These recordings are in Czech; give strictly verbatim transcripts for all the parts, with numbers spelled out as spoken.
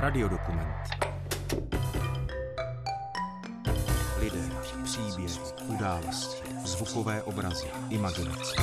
Radiodokument. Lidé, příběhy, události, zvukové obrazy, imaginace.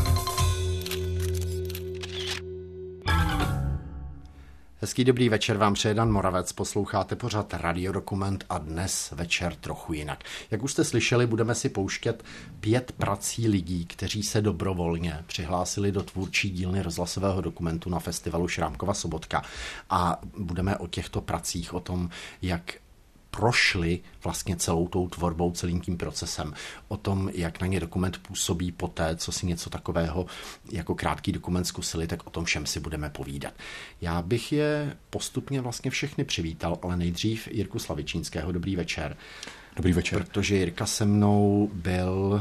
Hezký dobrý večer vám přeje Dan Moravec, posloucháte pořad Radiodokument a dnes večer trochu jinak. Jak už jste slyšeli, budeme si pouštět pět prací lidí, kteří se dobrovolně přihlásili do tvůrčí dílny rozhlasového dokumentu na festivalu Šrámkova Sobotka. A budeme o těchto pracích, o tom, jak prošli vlastně celou tou tvorbou, celým tím procesem. O tom, jak na ně dokument působí poté, co si něco takového jako krátký dokument zkusili, tak o tom všem si budeme povídat. Já bych je postupně vlastně všechny přivítal, ale nejdřív Jirku Slavičínského. Dobrý večer. Dobrý večer. Protože Jirka se mnou byl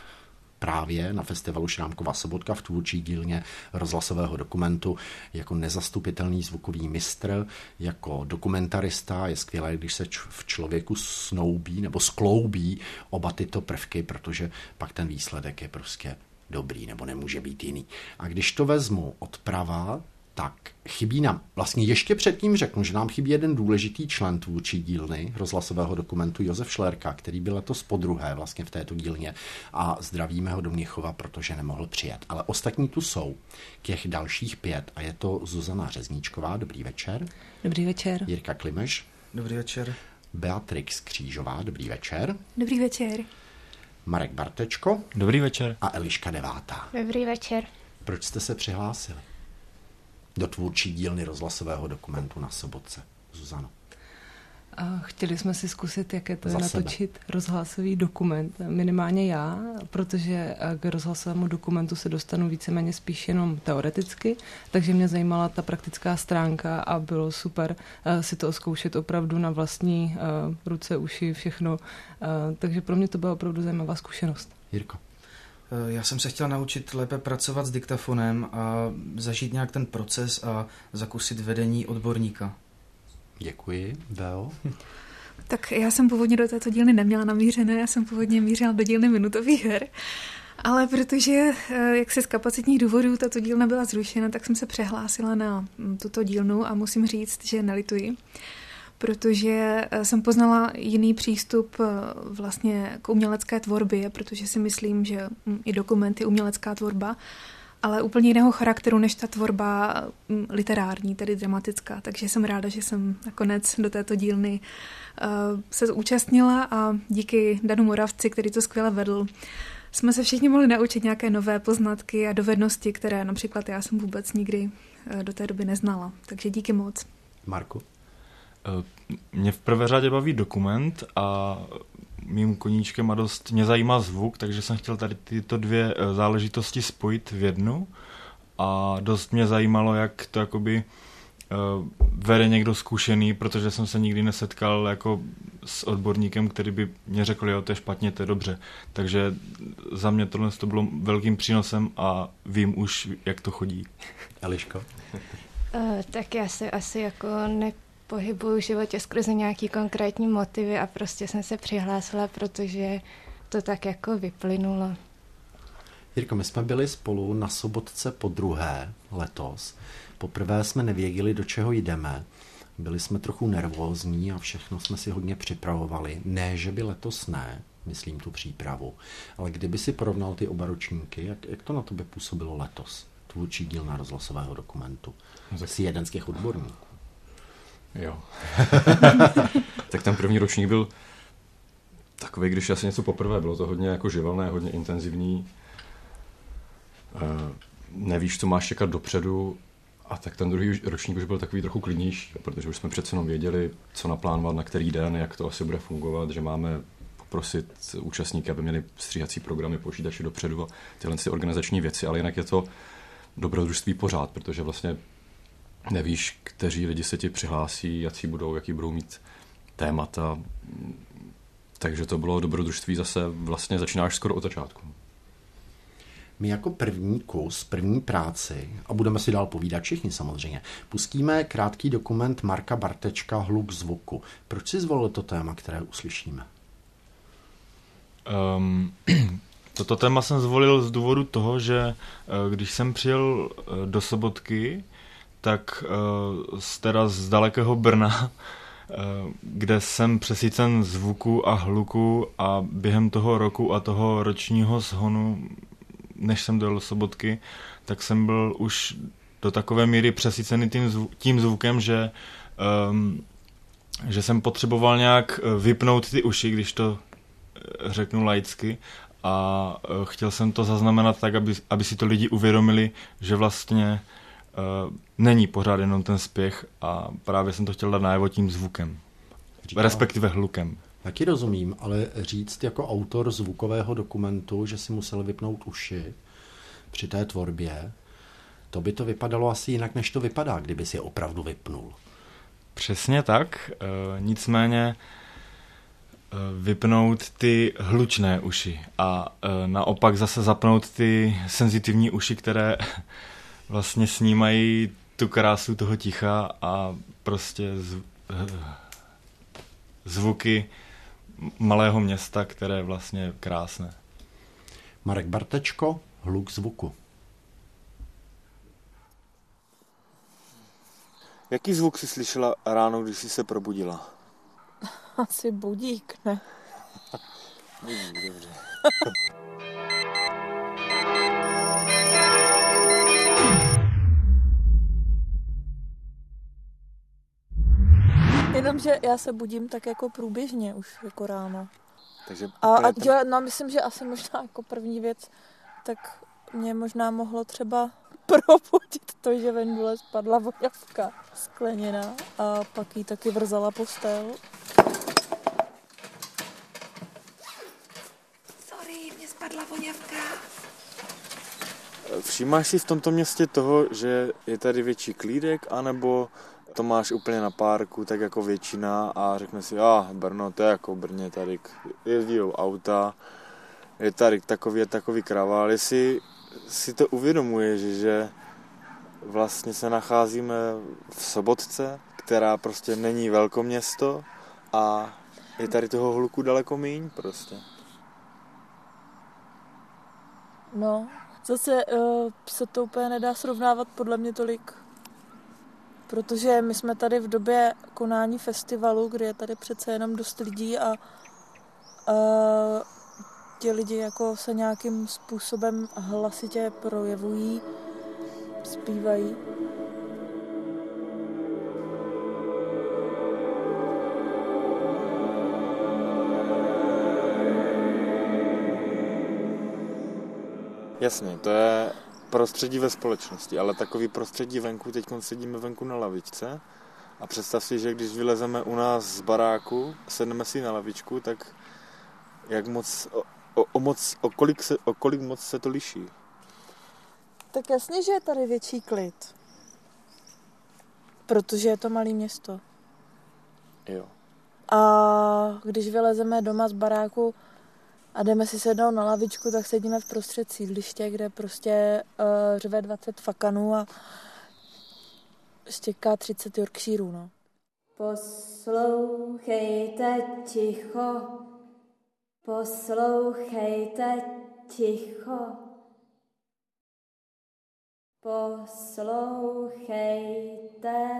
právě na festivalu Šrámkova Sobotka v tvůrčí dílně rozhlasového dokumentu jako nezastupitelný zvukový mistr, jako dokumentarista. Je skvělé, když se v člověku snoubí nebo skloubí oba tyto prvky, protože pak ten výsledek je prostě dobrý nebo nemůže být jiný. A když to vezmu odprava, tak chybí nám, vlastně ještě předtím řeknu, že nám chybí jeden důležitý člen tvůrčí dílny rozhlasového dokumentu, Josef Šlerka, který byl letos podruhé vlastně v této dílně a zdravíme ho do Mnichova, protože nemohl přijet. Ale ostatní tu jsou, těch dalších pět, a je to Zuzana Řezníčková, dobrý večer. Dobrý večer. Jirka Klimeš. Dobrý večer. Beatrix Křížová, dobrý večer. Dobrý večer. Marek Bartečko. Dobrý večer. A Eliška Devátá. Dobrý večer. Proč jste se přihlásili do tvůrčí dílny rozhlasového dokumentu na Sobotce? Zuzano. A chtěli jsme si zkusit, jak je to Za natočit sebe. rozhlasový dokument. Minimálně já, protože k rozhlasovému dokumentu se dostanu víceméně spíš jenom teoreticky, takže mě zajímala ta praktická stránka a bylo super si to zkoušet opravdu na vlastní ruce, uši, všechno. Takže pro mě to byla opravdu zajímavá zkušenost. Jirko. Já jsem se chtěl naučit lépe pracovat s diktafonem a zažít nějak ten proces a zakusit vedení odborníka. Děkuji. Beo? Tak já jsem původně do této dílny neměla namířené, já jsem původně mířila do dílny minutových her, ale protože jak se z kapacitních důvodů tato dílna byla zrušena, tak jsem se přehlásila na tuto dílnu a musím říct, že nelituji, protože jsem poznala jiný přístup vlastně k umělecké tvorbě, protože si myslím, že i dokument je umělecká tvorba, ale úplně jiného charakteru než ta tvorba literární, tedy dramatická. Takže jsem ráda, že jsem nakonec do této dílny uh, se zúčastnila a díky Danu Moravci, který to skvěle vedl, jsme se všichni mohli naučit nějaké nové poznatky a dovednosti, které například já jsem vůbec nikdy uh, do té doby neznala. Takže díky moc. Marku? Mě v prvé řadě baví dokument a mým koníčkem a dost mě zajímá zvuk, takže jsem chtěl tady tyto dvě záležitosti spojit v jednu a dost mě zajímalo, jak to jakoby uh, vede někdo zkušený, protože jsem se nikdy nesetkal jako s odborníkem, který by mě řekl, jo, to je špatně, to je dobře. Takže za mě tohle to bylo velkým přínosem a vím už, jak to chodí. Eliško? Uh, tak já se asi jako ne pohybuju v životě skrze nějaký konkrétní motivy a prostě jsem se přihlásila, protože to tak jako vyplynulo. Jirko, my jsme byli spolu na Sobotce po druhé letos. Poprvé jsme nevěděli, do čeho jdeme. Byli jsme trochu nervózní a všechno jsme si hodně připravovali. Ne, že by letos ne, myslím tu přípravu. Ale kdyby si porovnal ty oba ročníky, jak, jak to na tebe působilo letos? Tvůrčí dílna rozhlasového dokumentu. Jsi jeden z těch odborníků. Jo. Tak ten první ročník byl takový, když asi něco poprvé, bylo to hodně jako živelné, hodně intenzivní. E, nevíš, co máš čekat dopředu, a tak ten druhý ročník už byl takový trochu klidnější, protože už jsme přece jenom věděli, co naplánovat, na který den, jak to asi bude fungovat, že máme poprosit účastníky, aby měli stříhací programy, počítače dopředu a tyhle ty organizační věci, ale jinak je to dobrodružství pořád, protože vlastně nevíš, kteří lidi se ti přihlásí, jaký budou, jaký budou mít témata. Takže to bylo dobrodružství zase, vlastně začínáš skoro od začátku. My jako první kus, první práci, a budeme si dál povídat všichni samozřejmě, pustíme krátký dokument Marka Bartečka Hluk zvuku. Proč si zvolil to téma, které uslyšíme? Um, toto téma jsem zvolil z důvodu toho, že když jsem přijel do Sobotky, tak uh, z, teda z dalekého Brna, uh, kde jsem přesycen zvuku a hluku a během toho roku a toho ročního shonu, než jsem dojel do Sobotky, tak jsem byl už do takové míry přesycený tím, zvu, tím zvukem, že, um, že jsem potřeboval nějak vypnout ty uši, když to řeknu laicky, a chtěl jsem to zaznamenat tak, aby, aby si to lidi uvědomili, že vlastně uh, není pořád jenom ten spěch, a právě jsem to chtěl dát najevo tím zvukem, Říká, respektive hlukem. Taky rozumím, ale říct jako autor zvukového dokumentu, že si musel vypnout uši při té tvorbě, to by to vypadalo asi jinak, než to vypadá, kdyby si je opravdu vypnul. Přesně tak, uh, nicméně vypnout ty hlučné uši a e, naopak zase zapnout ty senzitivní uši, které vlastně snímají tu krásu toho ticha a prostě zv, zvuky malého města, které je vlastně krásné. Marek Bartečko, hluk zvuku. Jaký zvuk jsi slyšela ráno, když jsi se probudila? Asi budík, ne? Budík, dobře. Jenomže já se budím tak jako průběžně už jako ráno. Takže a, a ten... já, no, myslím, že asi možná jako první věc, tak mě možná mohlo třeba probudit to, že ven dole spadla voňavka skleněná a pak jí taky vrzala postel. Sorry, mě spadla voňavka. Všímáš si v tomto městě toho, že je tady větší klídek, anebo to máš úplně na párku, tak jako většina, a řekne si, ah, Brno, to je jako v Brně, tady jezdí auta, je tady takový, takový kravál. Jestli si to uvědomuješ, že vlastně se nacházíme v Sobotce, která prostě není velkoměsto a je tady toho hluku daleko míň prostě. No, zase uh, se to úplně nedá srovnávat podle mě tolik, protože my jsme tady v době konání festivalu, kdy je tady přece jenom dost lidí a uh, ti lidi jako se nějakým způsobem hlasitě projevují, zpívají. Jasně, to je prostředí ve společnosti, ale takový prostředí venku, teď sedíme venku na lavičce a představ si, že když vylezeme u nás z baráku, sedneme si na lavičku, tak jak moc, o, o, o, moc, o, kolik se, o kolik moc se to liší? Tak jasně, že je tady větší klid, protože je to malé město. Jo. A když vylezeme doma z baráku a jdeme si sednout na lavičku, tak sedíme v prostřed sídliště, kde prostě uh, řve dvacet fakanů a štěká třicet Yorkshirů, no. Poslouchejte ticho, poslouchejte ticho, poslouchejte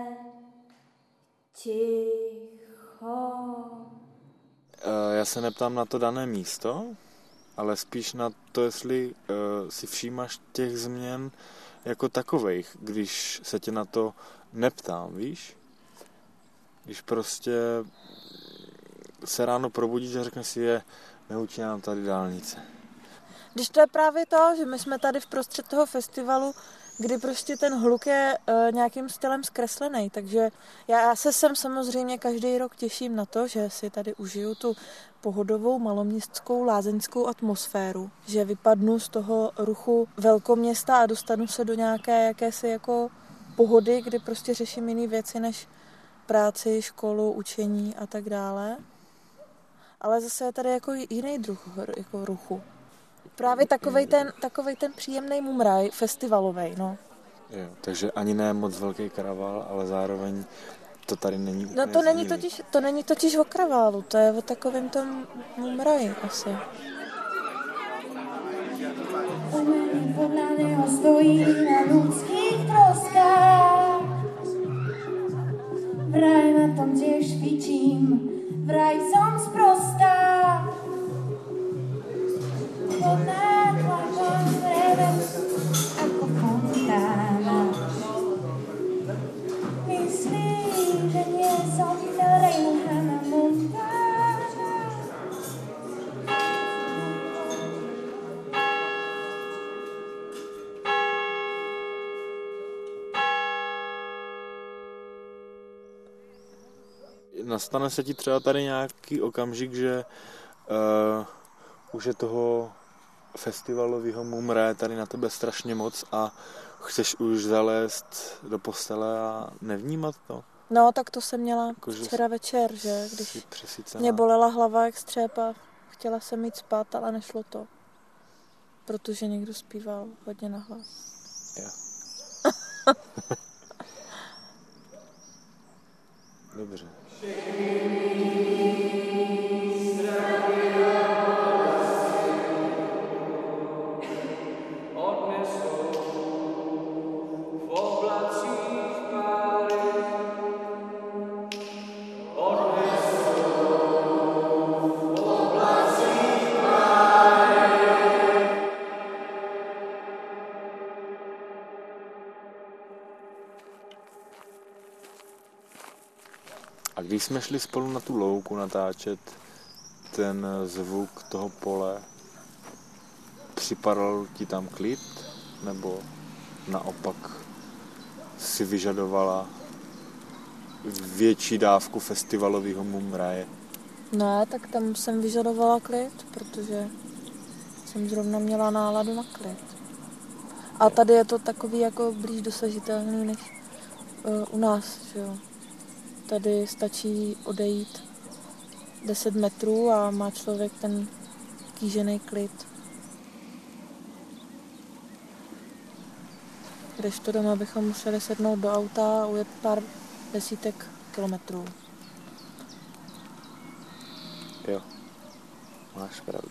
ticho. Já se neptám na to dané místo, ale spíš na to, jestli uh, si všímáš těch změn jako takovejch, když se tě na to neptám, víš? Když prostě se ráno probudíš a řekneš si, je, neučí nám tady dálnice. Když to je právě to, že my jsme tady v prostřed toho festivalu, kdy prostě ten hluk je uh, nějakým stylem zkreslený, takže já se sem samozřejmě každý rok těším na to, že si tady užiju tu pohodovou maloměstskou lázeňskou atmosféru, že vypadnu z toho ruchu velkoměsta a dostanu se do nějaké jakési jako pohody, kdy prostě řeším jiné věci než práci, školu, učení a tak dále. Ale zase je tady jako jiný druh jako ruchu. Právě takovej ten, takovej ten příjemný mumraj, festivalovej, no. Jo, takže ani ne moc velký karaval, ale zároveň to tady není úplně No to není, totiž, to není totiž o kraválu, to je o takovém tom mumraji asi. Znamení podle něho stojí na lidských troskách. tím, vraj som sprostá. Vodná tlaka vrebe ako fontána. Myslím, že nie som Lejn Hannah Montana. Nastane se ti třeba tady nějaký okamžik, že uh, už je toho festivalového mumré tady na tebe strašně moc a chceš už zalézt do postele a nevnímat to? No, tak to jsem měla jako, včera večer, že když přesycená. Mě bolela hlava jak střepa, chtěla jsem jít spát, ale nešlo to, protože někdo zpíval hodně nahlas. Jo. Dobře. A když jsme šli spolu na tu louku natáčet ten zvuk toho pole, připadal ti tam klid? Nebo naopak si vyžadovala větší dávku festivalového mumraje? Ne, tak tam jsem vyžadovala klid, protože jsem zrovna měla náladu na klid. A tady je to takový jako blíž dosažitelný než uh, u nás, že jo. Tady stačí odejít deset metrů a má člověk ten kýžený klid. Kdežto doma bychom museli sednout do auta a ujet pár desítek kilometrů. Jo, máš pravdu.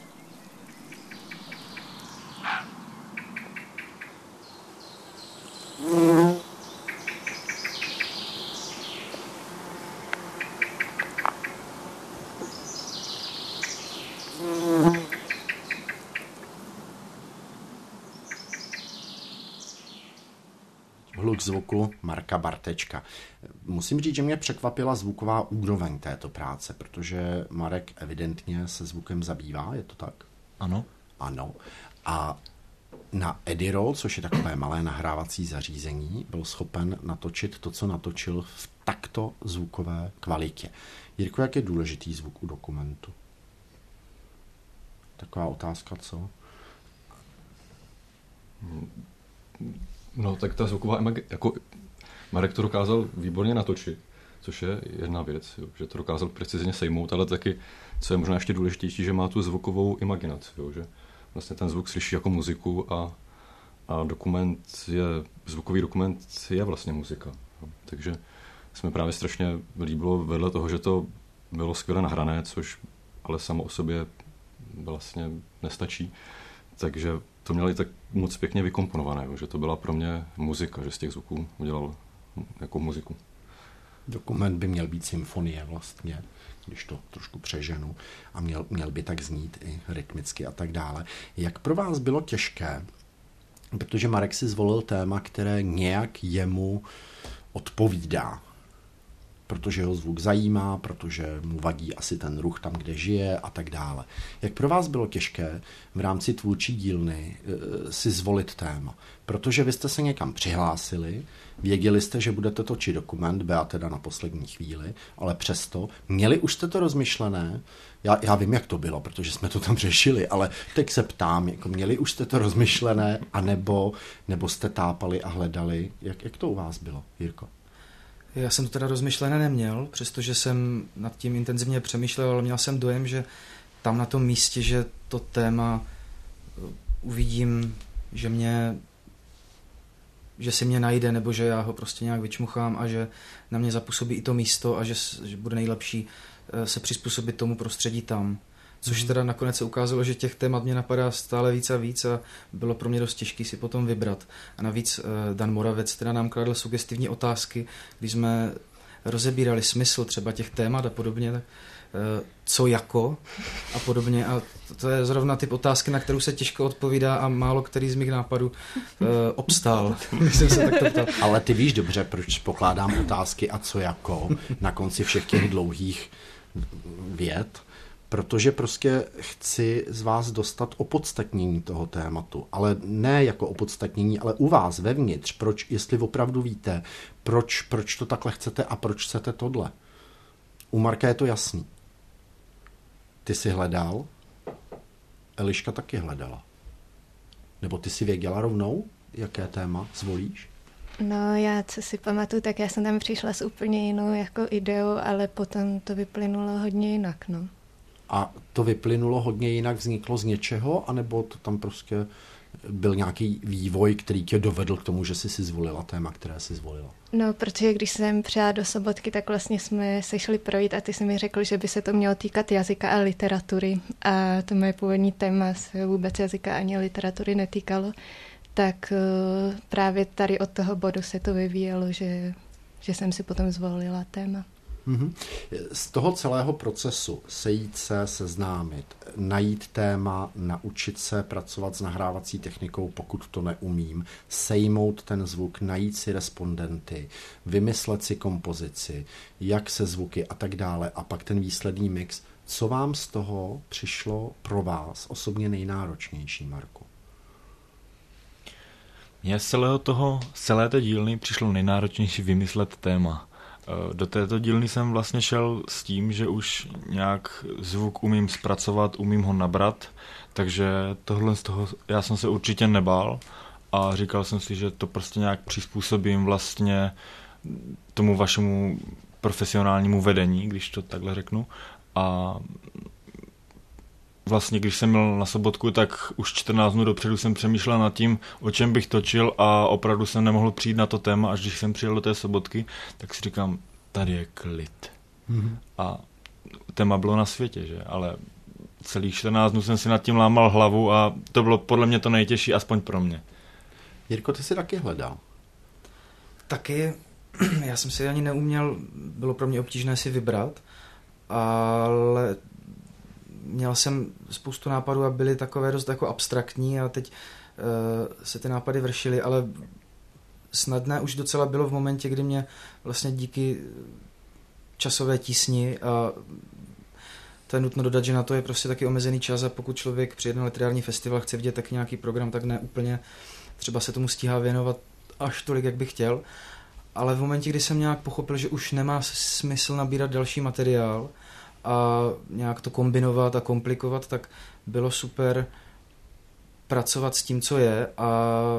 Hluk zvuku Marka Bartečka. Musím říct, že mě překvapila zvuková úroveň této práce, protože Marek evidentně se zvukem zabývá, je to tak? Ano. Ano. A na Edirol, což je takové malé nahrávací zařízení, byl schopen natočit to, co natočil v takto zvukové kvalitě. Jirko, jak je důležitý zvuk u dokumentu? Taková otázka, co? No, tak ta zvuková imag... jako Marek to dokázal výborně natočit, což je jedna věc, jo, že to dokázal precizně sejmout, ale taky, co je možná ještě důležitější, že má tu zvukovou imaginaci, jo, že vlastně ten zvuk slyší jako muziku a, a dokument je, zvukový dokument je vlastně muzika. Jo. Takže jsme právě strašně líbilo vedle toho, že to bylo skvěle nahrané, což ale samo o sobě vlastně nestačí. Takže to měli tak moc pěkně vykomponované, že to byla pro mě muzika, že z těch zvuků udělal jako muziku. Dokument by měl být symfonie vlastně, když to trošku přeženu, a měl, měl by tak znít i rytmicky a tak dále. Jak pro vás bylo těžké, protože Marek si zvolil téma, které nějak jemu odpovídá, protože ho zvuk zajímá, protože mu vadí asi ten ruch tam, kde žije a tak dále. Jak pro vás bylo těžké v rámci tvůrčí dílny e, si zvolit téma? Protože vy jste se někam přihlásili, věděli jste, že budete točit dokument, Bea teda na poslední chvíli, ale přesto, měli už jste to rozmyšlené? Já, já vím, jak to bylo, protože jsme to tam řešili, ale teď se ptám, jako měli už jste to rozmyšlené, anebo nebo jste tápali a hledali? Jak, jak to u vás bylo, Jirko? Já jsem to teda rozmyšlené neměl, přestože jsem nad tím intenzivně přemýšlel, ale měl jsem dojem, že tam na tom místě, že to téma uvidím, že mě, že si mě najde, nebo že já ho prostě nějak vyčmuchám a že na mě zapůsobí i to místo a že, že bude nejlepší se přizpůsobit tomu prostředí tam. Což teda nakonec se ukázalo, že těch témat mě napadá stále víc a víc a bylo pro mě dost těžké si potom vybrat. A navíc Dan Moravec teda nám kladl sugestivní otázky, když jsme rozebírali smysl třeba těch témat a podobně, tak co jako a podobně. A to je zrovna typ otázky, na kterou se těžko odpovídá a málo který z mých nápadů uh, obstál. Jsem se takto ptal. Ale ty víš dobře, proč pokládám otázky a co jako na konci všech těch dlouhých vět, protože prostě chci z vás dostat opodstatnění toho tématu, ale ne jako opodstatnění, ale u vás vevnitř, proč, jestli opravdu víte, proč, proč to takhle chcete a proč chcete tohle. U Marka je to jasný. Ty jsi hledal, Eliška taky hledala. Nebo ty si věděla rovnou, jaké téma zvolíš? No já, co si pamatuju, tak já jsem tam přišla s úplně jinou jako ideou, ale potom to vyplynulo hodně jinak, no. A to vyplynulo hodně jinak, vzniklo z něčeho, anebo to tam prostě byl nějaký vývoj, který tě dovedl k tomu, že jsi si zvolila téma, které jsi zvolila? No, protože když jsem přijela do Sobotky, tak vlastně jsme se šli projít a ty jsi mi řekl, že by se to mělo týkat jazyka a literatury. A to moje původní téma se vůbec jazyka ani literatury netýkalo. Tak uh, právě tady od toho bodu se to vyvíjelo, že, že jsem si potom zvolila téma. Mm-hmm. Z toho celého procesu sejít se, seznámit, najít téma, naučit se pracovat s nahrávací technikou, pokud to neumím, sejmout ten zvuk, najít si respondenty, vymyslet si kompozici, jak se zvuky a tak dále a pak ten výsledný mix. Co vám z toho přišlo pro vás osobně nejnáročnější, Marku? Mně z celého toho, z celé té dílny přišlo nejnáročnější vymyslet téma. Do této dílny jsem vlastně šel s tím, že už nějak zvuk umím zpracovat, umím ho nabrat, takže tohle z toho já jsem se určitě nebál a říkal jsem si, že to prostě nějak přizpůsobím vlastně tomu vašemu profesionálnímu vedení, když to takhle řeknu. A vlastně, když jsem měl na Sobotku, tak už čtrnáct dnů dopředu jsem přemýšlel nad tím, o čem bych točil a opravdu jsem nemohl přijít na to téma, až když jsem přijel do té Sobotky, tak si říkám, tady je klid. Mm-hmm. A téma bylo na světě, že? Ale celých čtrnáct dnů jsem si nad tím lámal hlavu a to bylo podle mě to nejtěžší, aspoň pro mě. Jirko, ty jsi taky hledal? Taky, já jsem si ani neuměl, bylo pro mě obtížné si vybrat, ale měl jsem spoustu nápadů a byly takové dost jako abstraktní a teď uh, se ty nápady vršily, ale snadné už docela bylo v momentě, kdy mě vlastně díky časové tísni a to je nutno dodat, že na to je prostě taky omezený čas a pokud člověk přijede na literární festival, chce vidět tak nějaký program, tak ne úplně třeba se tomu stíhá věnovat až tolik, jak bych chtěl, ale v momentě, kdy jsem nějak pochopil, že už nemá smysl nabírat další materiál a nějak to kombinovat a komplikovat, tak bylo super pracovat s tím, co je a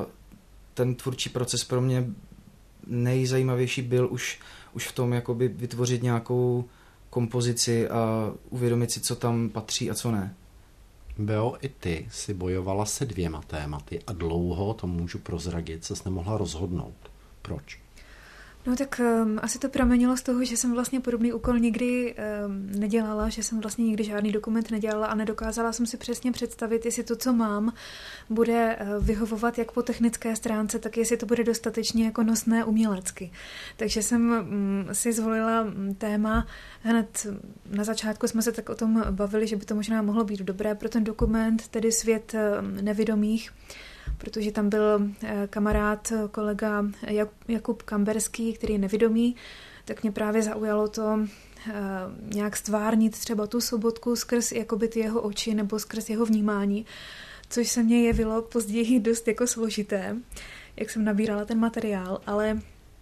ten tvůrčí proces pro mě nejzajímavější byl už, už v tom jakoby vytvořit nějakou kompozici a uvědomit si, co tam patří a co ne. Beo, i ty si bojovala se dvěma tématy a dlouho, to můžu prozradit, ses nemohla rozhodnout. Proč? No tak um, asi to pramenilo z toho, že jsem vlastně podobný úkol nikdy um, nedělala, že jsem vlastně nikdy žádný dokument nedělala a nedokázala jsem si přesně představit, jestli to, co mám, bude uh, vyhovovat jak po technické stránce, tak jestli to bude dostatečně jako nosné umělecky. Takže jsem um, si zvolila um, téma, hned na začátku jsme se tak o tom bavili, že by to možná mohlo být dobré pro ten dokument, tedy Svět um, nevidomých, protože tam byl kamarád, kolega Jakub Kamberský, který je nevidomý, tak mě právě zaujalo to nějak stvárnit třeba tu Sobotku skrz jakoby ty jeho oči nebo skrz jeho vnímání, což se mně jevilo později dost jako složité, jak jsem nabírala ten materiál, ale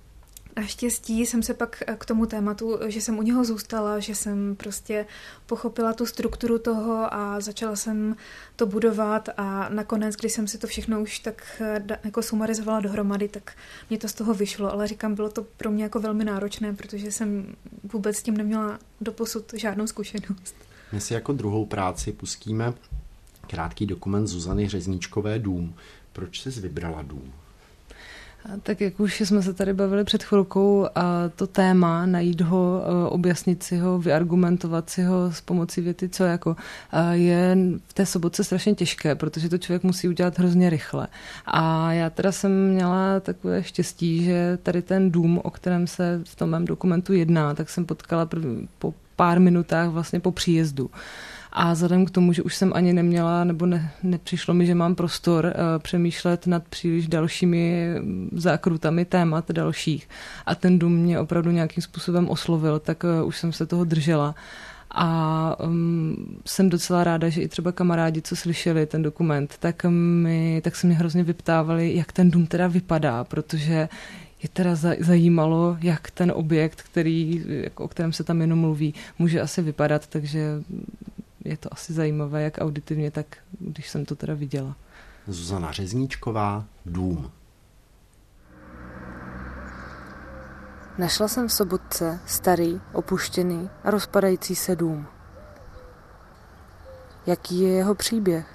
naštěstí jsem se pak k tomu tématu, že jsem u něho zůstala, že jsem prostě pochopila tu strukturu toho a začala jsem to budovat a nakonec, když jsem si to všechno už tak jako sumarizovala dohromady, tak mě to z toho vyšlo, ale říkám, bylo to pro mě jako velmi náročné, protože jsem vůbec s tím neměla doposud žádnou zkušenost. My si jako druhou práci pustíme krátký dokument Zuzany Řezníčkové Dům. Proč jsi vybrala Dům? Tak jak už jsme se tady bavili před chvilkou, a to téma, najít ho, objasnit si ho, vyargumentovat si ho s pomocí věty, co jako je v té sobotce strašně těžké, protože to člověk musí udělat hrozně rychle. A já teda jsem měla takové štěstí, že tady ten dům, o kterém se v tom mém dokumentu jedná, tak jsem potkala první, po pár minutách vlastně po příjezdu. A vzhledem k tomu, že už jsem ani neměla, nebo ne, nepřišlo mi, že mám prostor uh, přemýšlet nad příliš dalšími zákrutami témat dalších. A ten dům mě opravdu nějakým způsobem oslovil, tak uh, už jsem se toho držela. A um, jsem docela ráda, že i třeba kamarádi, co slyšeli ten dokument, tak, mi, tak se mě hrozně vyptávali, jak ten dům teda vypadá, protože je teda zajímalo, jak ten objekt, který, jako, o kterém se tam jenom mluví, může asi vypadat, takže je to asi zajímavé, jak auditivně, tak když jsem to teda viděla. Zuzana Řezníčková, Dům. Našla jsem v Sobotce starý, opuštěný a rozpadající se dům. Jaký je jeho příběh?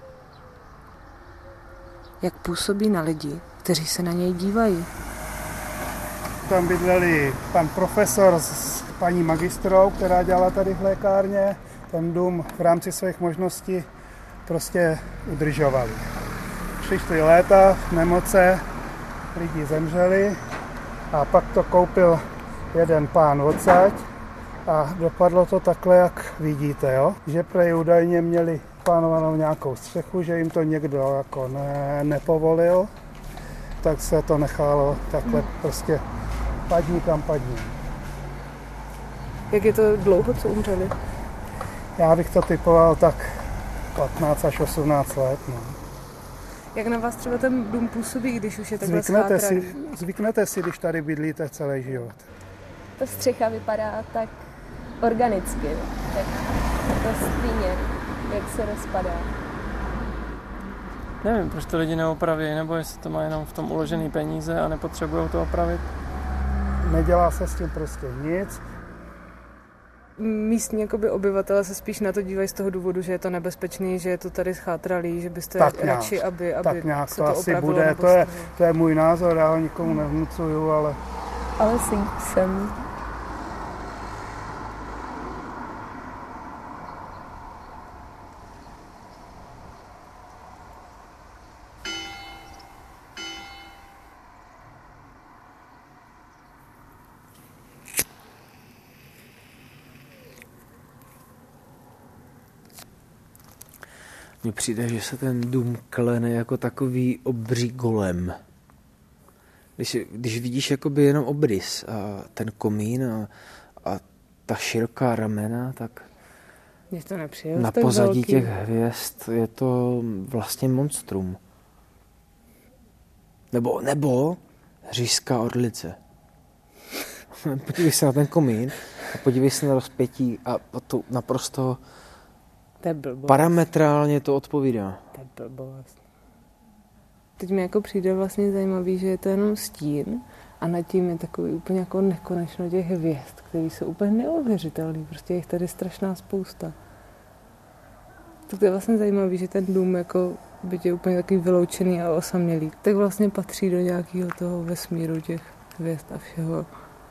Jak působí na lidi, kteří se na něj dívají? Tam bydleli pan profesor s paní magistrou, která dělala tady v lékárně. Ten dům v rámci svých možností prostě udržovali. Přišly léta, nemoce, lidi zemřeli a pak to koupil jeden pán odsaď a dopadlo to takhle, jak vidíte, jo? Že prej údajně měli plánovanou nějakou střechu, že jim to někdo jako ne, nepovolil, tak se to nechalo takhle prostě padni kam padni. Jak je to dlouho, co umřeli? Já bych to typoval tak patnáct až osmnáct let. No. Jak na vás třeba ten dům působí, když už je takhle zvyknete schátraný? si, zvyknete si, když tady bydlíte celý život. Ta střecha vypadá tak organicky, tak ta stejně, jak se rozpadá. Nevím, proč to lidi neopraví, nebo jestli to má jenom v tom uložený peníze a nepotřebují to opravit. Nedělá se s tím prostě nic. Místní jakoby obyvatele se spíš na to dívají z toho důvodu, že je to nebezpečný, že je to tady schátralý, že byste tak radši, nějak, aby, aby tak nějak se to, to asi opravilo. bude, to je, to je můj názor, já ho nikomu nevnucuju, ale... Ale jsem. Mně přijde, že se ten dům klene jako takový obří golem. Když, když vidíš jakoby jenom obrys a ten komín a, a ta široká ramena, tak Mně to nepřijde, na tak pozadí velký. těch hvězd je to vlastně monstrum. Nebo, nebo říšská orlice. Podívej se na ten komín a podívej se na rozpětí a to naprosto To je blbost. parametrálně to odpovídá. To je blbost. Teď mi jako přijde vlastně zajímavý, že je to jenom stín a nad tím je takový úplně jako nekonečno těch hvězd, které jsou úplně neuvěřitelné. Prostě je jich tady strašná spousta. Tak to je vlastně zajímavý, že ten dům jako byť je úplně takový vyloučený a osamělý, tak vlastně patří do nějakého toho vesmíru těch hvězd a všeho.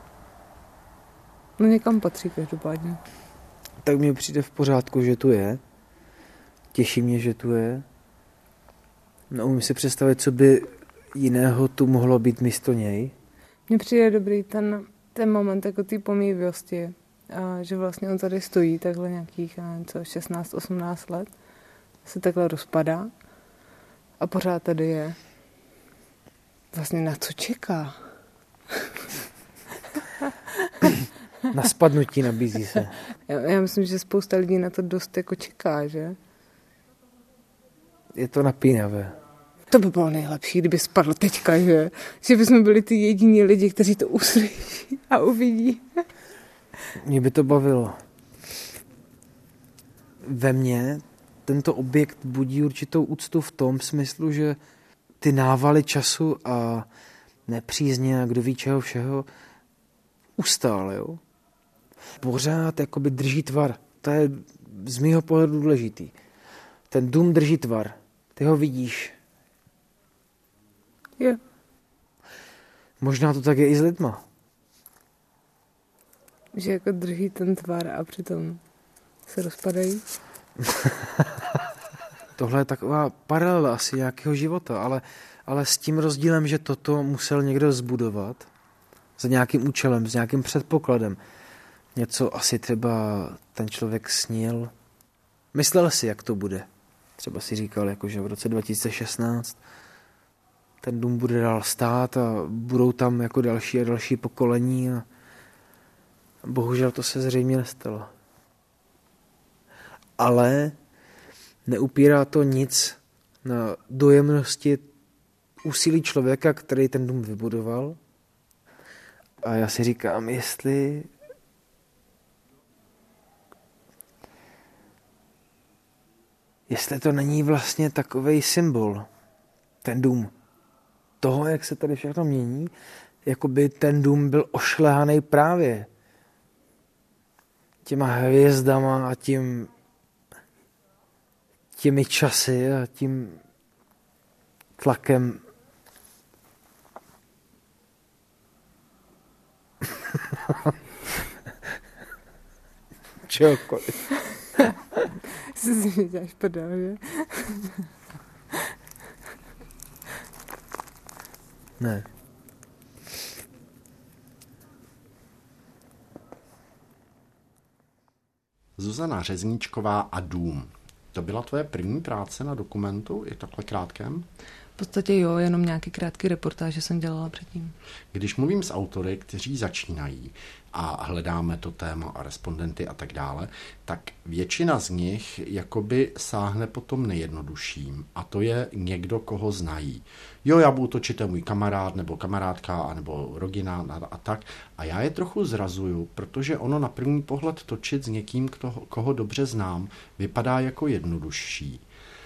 No někam patří každopádně. Tak mi přijde v pořádku, že tu je. Těší mě, že tu je. No, umím si představit, co by jiného tu mohlo být místo něj. Mně přijde dobrý ten, ten moment jako té pomývivosti, a že vlastně on tady stojí takhle nějakých, nevím co, šestnáct osmnáct let, se takhle rozpadá a pořád tady je. Vlastně na co čeká? Na spadnutí nabízí se. Já, já myslím, že spousta lidí na to dost jako čeká, že? Je to napínavé. To by bylo nejlepší, kdyby spadlo teďka, že? Že bychom byli ty jediní lidi, kteří to uslyší a uvidí. Mě by to bavilo. Ve mně tento objekt budí určitou úctu v tom smyslu, že ty návaly času a nepřízně a kdo ví čeho všeho ustál, jo? Pořád jakoby drží tvar. To je z mýho pohledu důležitý. Ten dům drží tvar. Ty ho vidíš. Jo. Možná to tak je i s lidma. Že jako drží ten tvar a přitom se rozpadají? Tohle je taková paralela asi nějakého života, ale, ale s tím rozdílem, že toto musel někdo zbudovat za nějakým účelem, s nějakým předpokladem. Něco asi třeba ten člověk snil. Myslel si, jak to bude. Třeba si říkal, jako, že v roce dva tisíce šestnáct ten dům bude dál stát a budou tam jako další a další pokolení a bohužel to se zřejmě nestalo. Ale neupírá to nic na dojemnosti úsilí člověka, který ten dům vybudoval. A já si říkám, jestli jestli to není vlastně takovej symbol, ten dům, toho, jak se tady všechno mění, jako by ten dům byl ošlehaný právě těma hvězdama a tím těmi časy a tím tlakem. Čehokoliv. Jsi si děláš prdel, že? Ne. Zuzana Řezníčková a dům. To byla tvoje první práce na dokumentu, i takhle krátkém? V podstatě jo, jenom nějaký krátký reportáže jsem dělala předtím. Když mluvím s autory, kteří začínají a hledáme to téma a respondenty a tak dále, tak většina z nich jakoby sáhne po tom nejjednodušším a to je někdo, koho znají. Jo, já budu točit, to je můj kamarád nebo kamarádka nebo rodina a tak a já je trochu zrazuju, protože ono na první pohled točit s někým, koho dobře znám, vypadá jako jednodušší.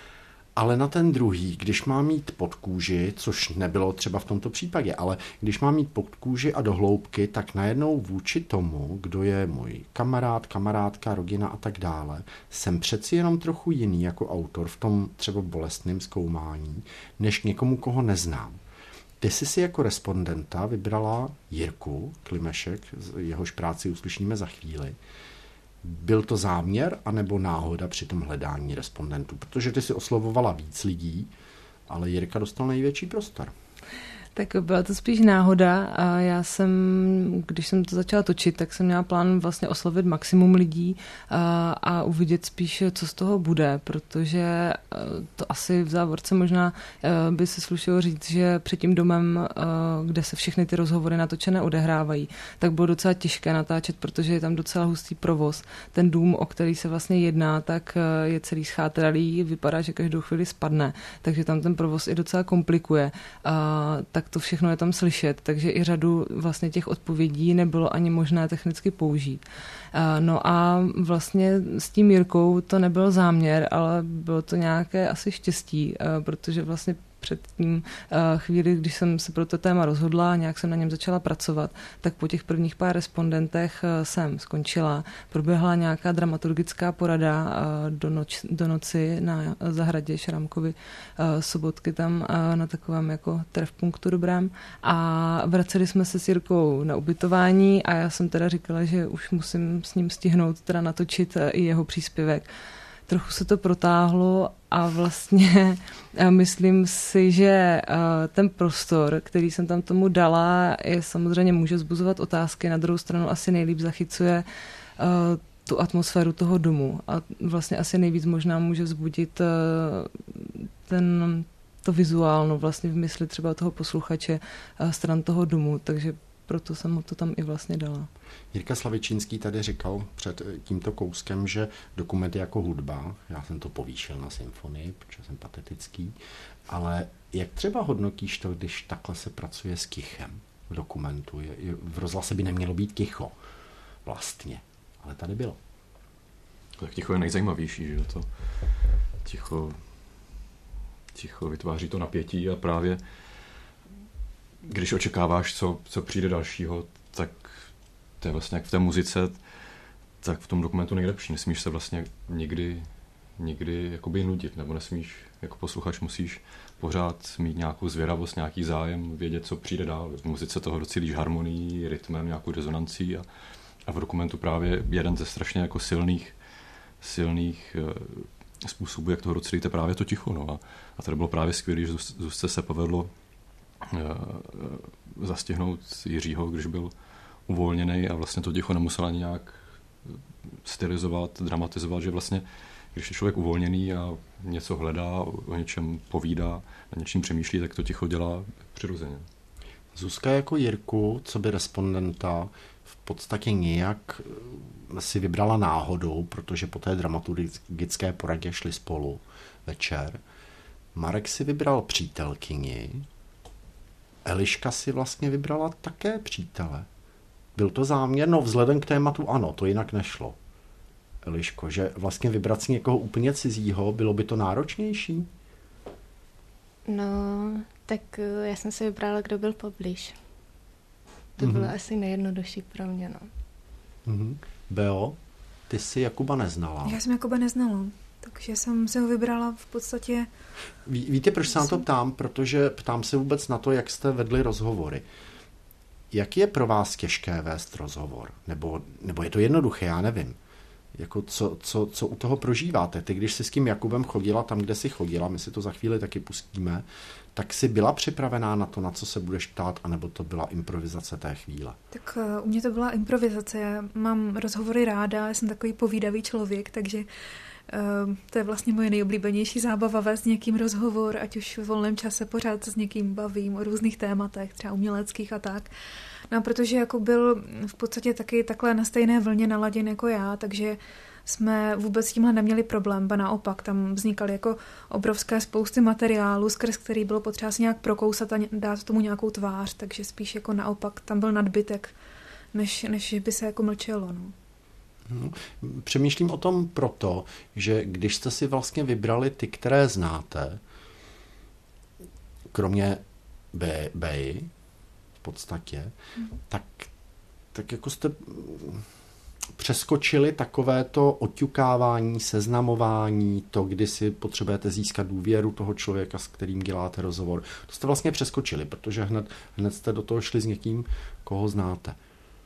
Ale na ten druhý, když má mít pod kůži, což nebylo třeba v tomto případě, ale když má mít pod kůži a do hloubky, tak najednou vůči tomu, kdo je můj kamarád, kamarádka, rodina a tak dále, jsem přeci jenom trochu jiný jako autor v tom třeba bolestném zkoumání, než někomu, koho neznám. Ty jsi si jako respondenta vybrala Jirku Klimešek, jehož práci uslyšíme za chvíli. Byl to záměr anebo náhoda při tom hledání respondentů? Protože ty si oslovovala víc lidí, ale Jirka dostal největší prostor. Tak byla to spíš náhoda a já jsem, když jsem to začala točit, tak jsem měla plán vlastně oslovit maximum lidí a, a uvidět spíš, co z toho bude, protože to asi v závorce možná by se slušelo říct, že před tím domem, kde se všechny ty rozhovory natočené odehrávají, tak bylo docela těžké natáčet, protože je tam docela hustý provoz. Ten dům, o který se vlastně jedná, tak je celý schátralý, vypadá, že každou chvíli spadne, takže tam ten provoz i docela komplikuje. A, tak to všechno je tam slyšet, takže i řadu vlastně těch odpovědí nebylo ani možné technicky použít. No a vlastně s tím Jirkou to nebyl záměr, ale bylo to nějaké asi štěstí, protože vlastně před tím chvíli, když jsem se pro to téma rozhodla a nějak jsem na něm začala pracovat, tak po těch prvních pár respondentech jsem skončila. Proběhla nějaká dramaturgická porada do, noč, do noci na zahradě Šramkovy Sobotky tam na takovém jako trefpunktu dobrém a vraceli jsme se s Jirkou na ubytování a já jsem teda říkala, že už musím s ním stihnout teda natočit i jeho příspěvek. Trochu se to protáhlo a vlastně myslím si, že ten prostor, který jsem tam tomu dala, je samozřejmě může vzbuzovat otázky, na druhou stranu asi nejlíp zachycuje tu atmosféru toho domu a vlastně asi nejvíc možná může vzbudit ten, to vizuálno vlastně v mysli třeba toho posluchače stran toho domu, takže proto jsem mu to tam i vlastně dala. Jirka Slavičínský tady říkal před tímto kouskem, že dokument je jako hudba. Já jsem to povýšil na symfonii, protože jsem patetický. Ale jak třeba hodnotíš to, když takhle se pracuje s tichem v dokumentu? Je, je, v rozhlase by nemělo být ticho vlastně, ale tady bylo. Tak ticho je nejzajímavější, že to ticho, ticho vytváří to napětí a právě když očekáváš, co, co přijde dalšího, tak to je vlastně jak v té muzice, tak v tom dokumentu nejlepší. Nesmíš se vlastně nikdy, nikdy jakoby nudit, nebo nesmíš, jako posluchač musíš pořád mít nějakou zvědavost, nějaký zájem, vědět, co přijde dál. V muzice toho docílíš harmonií, rytmem, nějakou rezonancí a, a v dokumentu právě jeden ze strašně jako silných, silných e, způsobů, jak toho docílíte, právě to ticho. No. A, a to bylo právě skvělé, že Zuzce se povedlo e, e, zastihnout Jiřího, když byl uvolněný a vlastně to ticho nemusel ani nějak stylizovat, dramatizovat, že vlastně, když je člověk uvolněný a něco hledá, o něčem povídá, na něčím přemýšlí, tak to ticho dělá přirozeně. Zuzka jako Jirku, co by respondenta, v podstatě nějak si vybrala náhodou, protože po té dramaturgické poradě šli spolu večer. Marek si vybral přítelkyni, Eliška si vlastně vybrala také přítele. Byl to záměr? No vzhledem k tématu ano, to jinak nešlo. Eliško, že vlastně vybrat si někoho úplně cizího, bylo by to náročnější? No, tak já jsem si vybrala, kdo byl poblíž. To mm-hmm. bylo asi nejjednodušší pro mě, no. Mm-hmm. Beo, ty jsi Jakuba neznala. Já jsem Jakuba neznala, takže jsem se ho vybrala v podstatě... Ví, víte, proč se na to ptám? Protože ptám se vůbec na to, jak jste vedli rozhovory. Jak je pro vás těžké vést rozhovor? Nebo, nebo je to jednoduché, já nevím. Jako co, co, co u toho prožíváte? Ty, když jsi s tím Jakubem chodila tam, kde jsi chodila, my si to za chvíli taky pustíme, tak jsi byla připravená na to, na co se budeš ptát, anebo to byla improvizace té chvíle? Tak uh, u mě to byla improvizace. Já mám rozhovory ráda, já jsem takový povídavý člověk, takže uh, to je vlastně moje nejoblíbenější zábava vést s někým rozhovor, ať už v volném čase pořád se s někým bavím o různých tématech, třeba uměleckých a tak. No a protože jako byl v podstatě taky takhle na stejné vlně naladěn jako já, takže jsme vůbec s tímhle neměli problém, ba naopak, tam vznikaly jako obrovské spousty materiálu, skrz který bylo potřeba si nějak prokousat a dát tomu nějakou tvář, takže spíš jako naopak tam byl nadbytek, než, než by se jako mlčelo. No. No, přemýšlím o tom proto, že když jste si vlastně vybrali ty, které znáte, kromě Bey, v podstatě, hmm. tak, tak jako jste přeskočili takovéto oťukávání, seznamování, to, kdy si potřebujete získat důvěru toho člověka, s kterým děláte rozhovor. To jste vlastně přeskočili, protože hned, hned jste do toho šli s někým, koho znáte.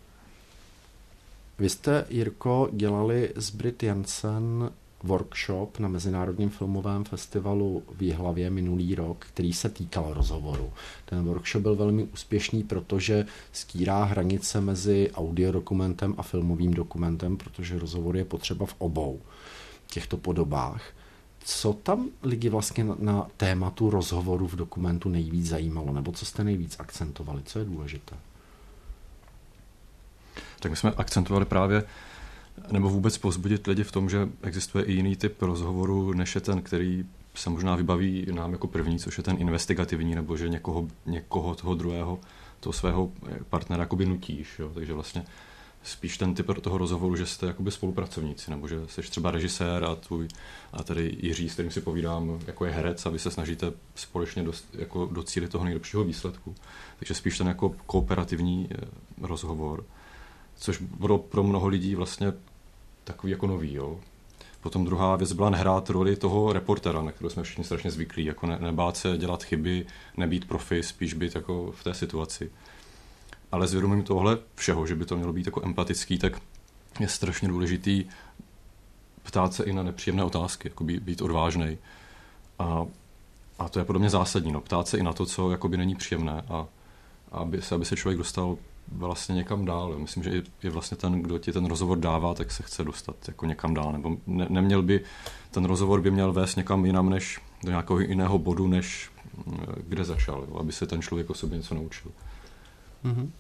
Vy jste, Jirko, dělali s Brit Jensen workshop na Mezinárodním filmovém festivalu v Jihlavě minulý rok, který se týkal rozhovoru. Ten workshop byl velmi úspěšný, protože stírá hranice mezi audiodokumentem a filmovým dokumentem, protože rozhovor je potřeba v obou těchto podobách. Co tam lidi vlastně na, na tématu rozhovoru v dokumentu nejvíc zajímalo, nebo co jste nejvíc akcentovali, co je důležité? Tak my jsme akcentovali právě, nebo vůbec povzbudit lidi v tom, že existuje i jiný typ rozhovoru, než je ten, který se možná vybaví nám jako první, což je ten investigativní, nebo že někoho, někoho toho druhého, toho svého partnera jakoby nutíš. Jo? Takže vlastně spíš ten typ toho rozhovoru, že jste jakoby spolupracovníci, nebo že jsi třeba režisér a tvůj, a tady Jiří, s kterým si povídám, jako je herec a vy se snažíte společně dost, jako docílit toho nejlepšího výsledku. Takže spíš ten jako kooperativní rozhovor, což bylo pro mnoho lidí vlastně takový jako nový. Jo. Potom druhá věc byla nehrát roli toho reportera, na kterou jsme všichni strašně zvyklí, jako ne, nebát se dělat chyby, nebýt profi, spíš být jako v té situaci. Ale s vědomím tohle všeho, že by to mělo být jako empatický, tak je strašně důležitý ptát se i na nepříjemné otázky, jako být, být odvážnej. A, a to je podle mě zásadní, no, ptát se i na to, co jakoby není příjemné a, a aby, se, aby se člověk dostal vlastně někam dál. Myslím, že je vlastně ten, kdo ti ten rozhovor dává, tak se chce dostat jako někam dál. Nebo ne, neměl by, ten rozhovor by měl vést někam jinam, než do nějakého jiného bodu, než kde začal, jo, aby se ten člověk o sobě něco naučil. Mm-hmm.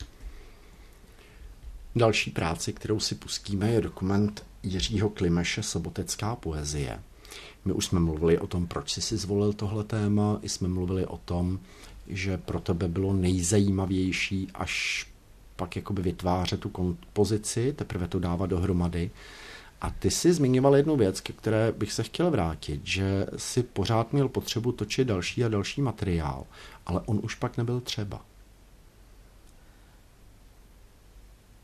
Další práci, kterou si pustíme, je dokument Jiřího Klimeše Sobotecká poezie. My už jsme mluvili o tom, proč jsi si zvolil tohle téma, i jsme mluvili o tom, že pro tebe bylo nejzajímavější až pak jakoby vytvářet tu kompozici, teprve to dávat dohromady. A ty jsi zmiňoval jednu věc, ke které bych se chtěl vrátit, že si pořád měl potřebu točit další a další materiál, ale on už pak nebyl třeba.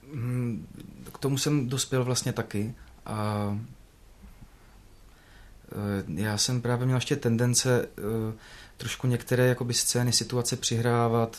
K tomu jsem dospěl vlastně taky. A Já jsem právě měl ještě tendence trošku některé jakoby scény, situace přihrávat,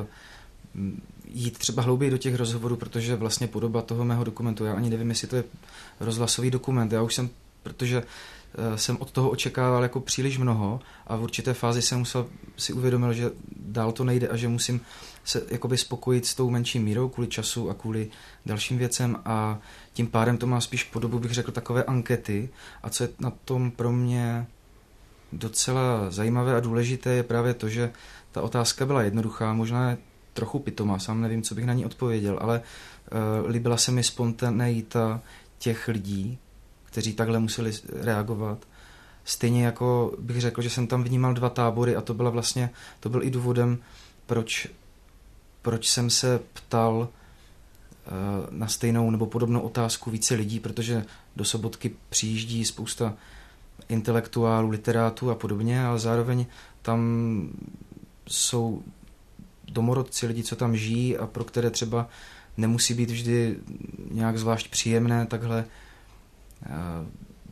jít třeba hlouběji do těch rozhovorů, protože vlastně podoba toho mého dokumentu, já ani nevím, jestli to je rozhlasový dokument, já už jsem, protože jsem od toho očekával jako příliš mnoho a v určité fázi jsem musel si uvědomil, že dál to nejde a že musím se jakoby spokojit s tou menší mírou kvůli času a kvůli dalším věcem a tím pádem to má spíš podobu, bych řekl, takové ankety a co je na tom pro mě docela zajímavé a důležité je právě to, že ta otázka byla jednoduchá, možná je trochu pitomá, sám nevím, co bych na ní odpověděl, ale uh, líbila se mi spontaneita těch lidí, kteří takhle museli reagovat. Stejně jako bych řekl, že jsem tam vnímal dva tábory a to byla vlastně, to byl i důvodem, proč, proč jsem se ptal uh, na stejnou nebo podobnou otázku více lidí, protože do Sobotky přijíždí spousta intelektuálů, literátů a podobně, ale zároveň tam jsou domorodci, lidi, co tam žijí a pro které třeba nemusí být vždy nějak zvlášť příjemné takhle uh,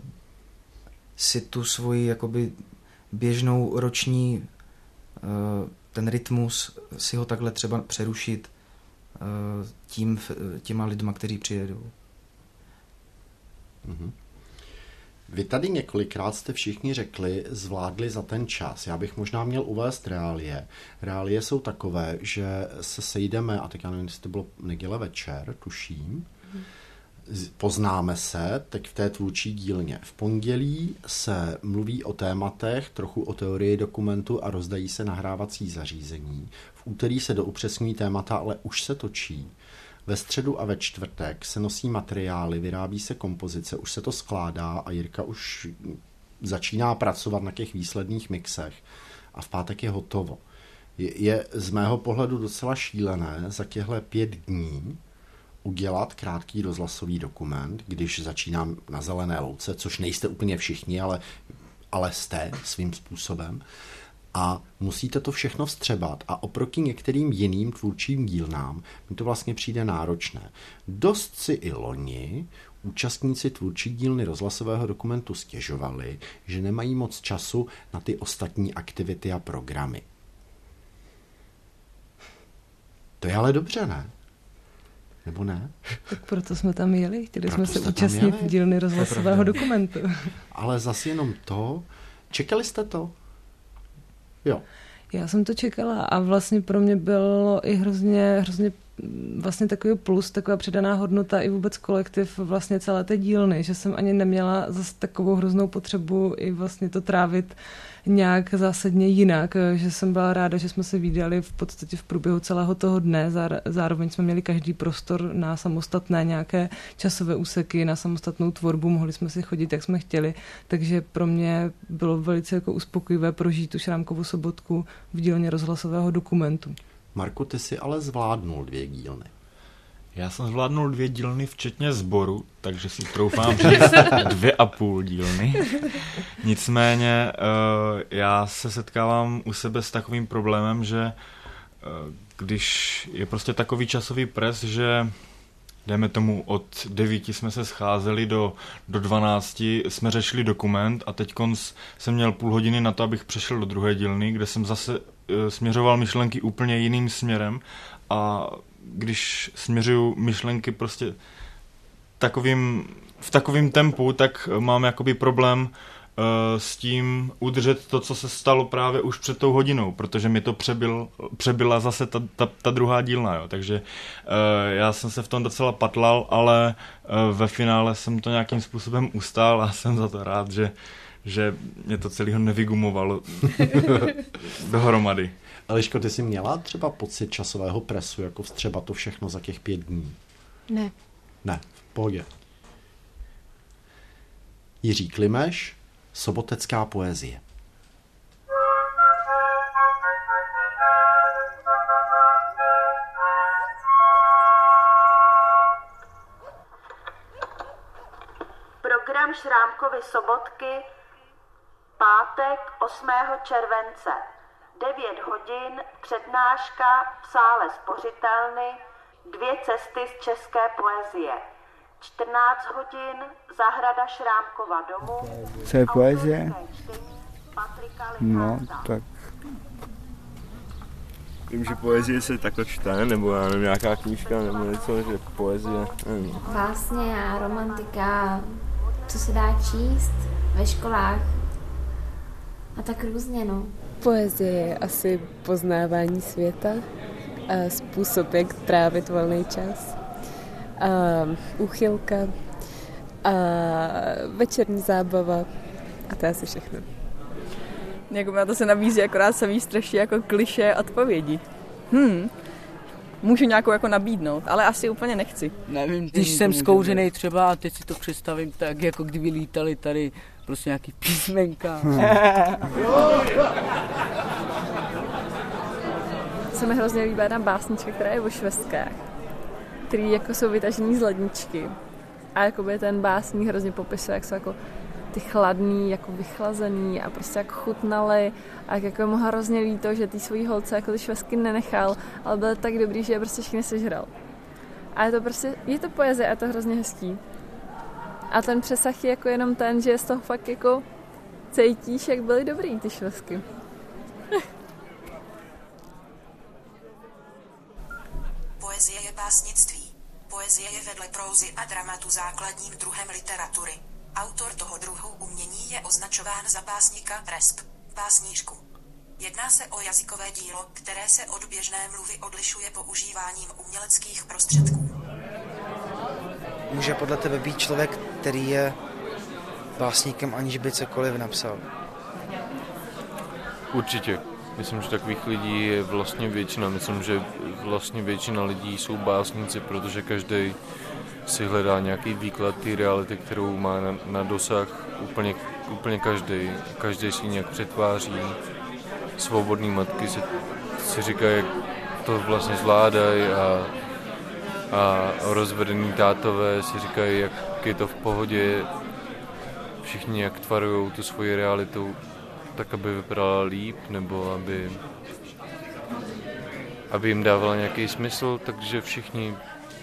si tu svoji jakoby běžnou roční uh, ten rytmus si ho takhle třeba přerušit uh, tím, těma lidma, kteří přijedou. Mm-hmm. Vy tady několikrát jste všichni řekli, zvládli za ten čas. Já bych možná měl uvést reálie. Reálie jsou takové, že se sejdeme, a tak já nevím, jestli to bylo neděle večer, tuším, poznáme se teď v té tvůrčí dílně. V pondělí se mluví o tématech, trochu o teorii dokumentu a rozdají se nahrávací zařízení. V úterý se doupřesňují témata, ale už se točí. Ve středu a ve čtvrtek se nosí materiály, vyrábí se kompozice, už se to skládá a Jirka už začíná pracovat na těch výsledných mixech a v pátek je hotovo. Je, je z mého pohledu docela šílené za těchto pět dní udělat krátký rozhlasový dokument, když začínám na Zelené louce, což nejste úplně všichni, ale, ale jste svým způsobem. A musíte to všechno vstřebat a oproti některým jiným tvůrčím dílnám mi to vlastně přijde náročné. Dost si i loni účastníci tvůrčí dílny rozhlasového dokumentu stěžovali, že nemají moc času na ty ostatní aktivity a programy. To je ale dobře, ne? Nebo ne? Tak proto jsme tam jeli, chtěli proto jsme se účastnit dílny rozhlasového dokumentu. Ale zase jenom to, čekali jste to? Jo. Já jsem to čekala a vlastně pro mě bylo i hrozně, hrozně vlastně takový plus, taková přidaná hodnota i vůbec kolektiv vlastně celé té dílny, že jsem ani neměla zase takovou hroznou potřebu i vlastně to trávit nějak zásadně jinak, že jsem byla ráda, že jsme se vídali v podstatě v průběhu celého toho dne, zároveň jsme měli každý prostor na samostatné nějaké časové úseky, na samostatnou tvorbu, mohli jsme si chodit, jak jsme chtěli, takže pro mě bylo velice jako uspokojivé prožít tu Šrámkovu sobotku v dílně rozhlasového dokumentu. Marku, ty si ale zvládnul dvě dílny. Já jsem zvládnul dvě dílny včetně sboru, takže si troufám říct dvě a půl dílny. Nicméně já se setkávám u sebe s takovým problémem, že když je prostě takový časový pres, že dejme tomu od devíti jsme se scházeli do, do dvanácti, jsme řešili dokument a teď jsem měl půl hodiny na to, abych přešel do druhé dílny, kde jsem zase směřoval myšlenky úplně jiným směrem a když směřuju myšlenky prostě takovým, v takovém tempu, tak mám jakoby problém uh, s tím udržet to, co se stalo právě už před tou hodinou, protože mi to přebyl, přebyla zase ta, ta, ta druhá dílna, jo. Takže uh, já jsem se v tom docela patlal, ale uh, ve finále jsem to nějakým způsobem ustál a jsem za to rád, že, že mě to celého nevygumovalo dohromady. Eliško, ty jsi měla třeba pocit časového presu, jako vstřeba to všechno za těch pět dní? Ne. Ne, v pohodě. Jiří Klimeš, Sobotecká poezie. Program Šrámkovy sobotky pátek osmého července. devět hodin, přednáška v sále Spořitelny, dvě cesty z české poezie. čtrnáct hodin, zahrada Šrámkova domu. Co je poezie? No, tak... Vím, že poezie se takto čte, nebo já nevím, nějaká knížka, nebo něco, že poezie, nevím. Básně a romantika, co se dá číst ve školách a tak různě, no. Poezie je asi poznávání světa a způsob, jak trávit volný čas. A úchylka a večerní zábava a to je asi všechno. Jako na to se nabízí akorát samý strašně jako klišé odpovědi. Hm, můžu nějakou jako nabídnout, ale asi úplně nechci. Nevím, když jsem zkouřenej třeba a teď si to představím tak, jako kdyby lítali tady prostě nějaký písmenka. Hmm. Se mi hrozně líbí jedna básnička, která je o švestkách, který jako jsou vytažený z ledničky. A jakoby ten básník hrozně popisuje, jak jsou jako ty chladný, jako vychlazený a prostě jak chutnaly a jak jako mu hrozně líto, že ty svojí holce jako ty švestky nenechal, ale byl tak dobrý, že je prostě všechny sežral. A je to prostě, je to poezie a je to hrozně hezký. A ten přesah je jako jenom ten, že z toho fakt jako cítíš, jak byly dobrý ty švestky. Poezie je básnictví. Poezie je vedle prózy a dramatu základním druhem literatury. Autor toho druhu umění je označován za básníka, resp. básnířku. Jedná se o jazykové dílo, které se od běžné mluvy odlišuje používáním uměleckých prostředků. Může podle tebe být člověk, který je básníkem, aniž by cokoliv napsal? Určitě. Myslím, že takových lidí je vlastně většina. Myslím, že vlastně většina lidí jsou básníci, protože každý si hledá nějaký výklad té reality, kterou má na, na dosah úplně, úplně každý. Každý si nějak přetváří. Svobodný matky si, si říkají, jak to vlastně zvládají a, a rozvedený tátové si říkají, jak je to v pohodě. Všichni jak tvarujou tu svoji realitu tak, aby vypadala líp, nebo aby, aby jim dávala nějaký smysl, takže všichni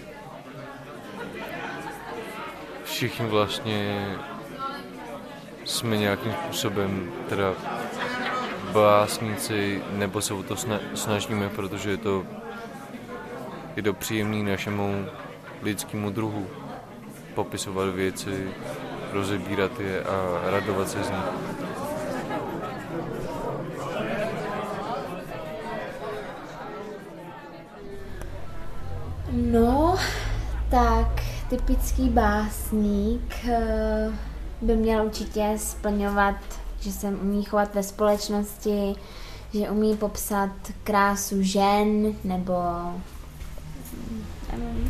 všichni vlastně jsme nějakým způsobem teda básníci, nebo se o to snažíme, protože je to, je to příjemný našemu lidskému druhu popisovat věci, rozebírat je a radovat se z nich. No, tak typický básník by měl určitě splňovat, že se umí chovat ve společnosti, že umí popsat krásu žen, nebo nevím,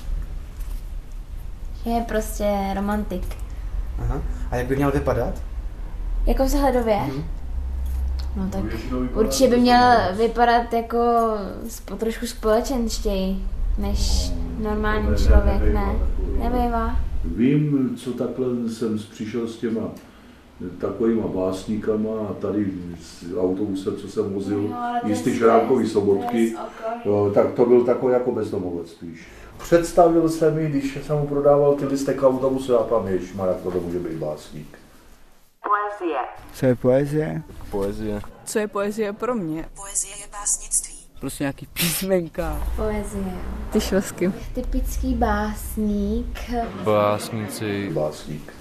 že je prostě romantik. Aha. A jak by měl vypadat? Jako vzhledově? Mm-hmm. No tak určitě by měl vypadat jako trošku společenštěji než normální člověk, ne? Nebývá. Vím, co takhle jsem přišel s těma takovýma básníkama a tady z autobuse, co jsem vozil, no, jistý Šrámkový Sobotky, jo, tak to byl takový jako bezdomovec spíš. Představil se mi, když jsem mu prodával ty listek autobusu, a pan ježmarja, to může být básník. Poezie. Co je poezie? Poezie. Co je poezie pro mě? Poezie je básnictví. Prostě nějaký písmenka. Poezie. Ty švestky. Typický básník. Básníci. Básník.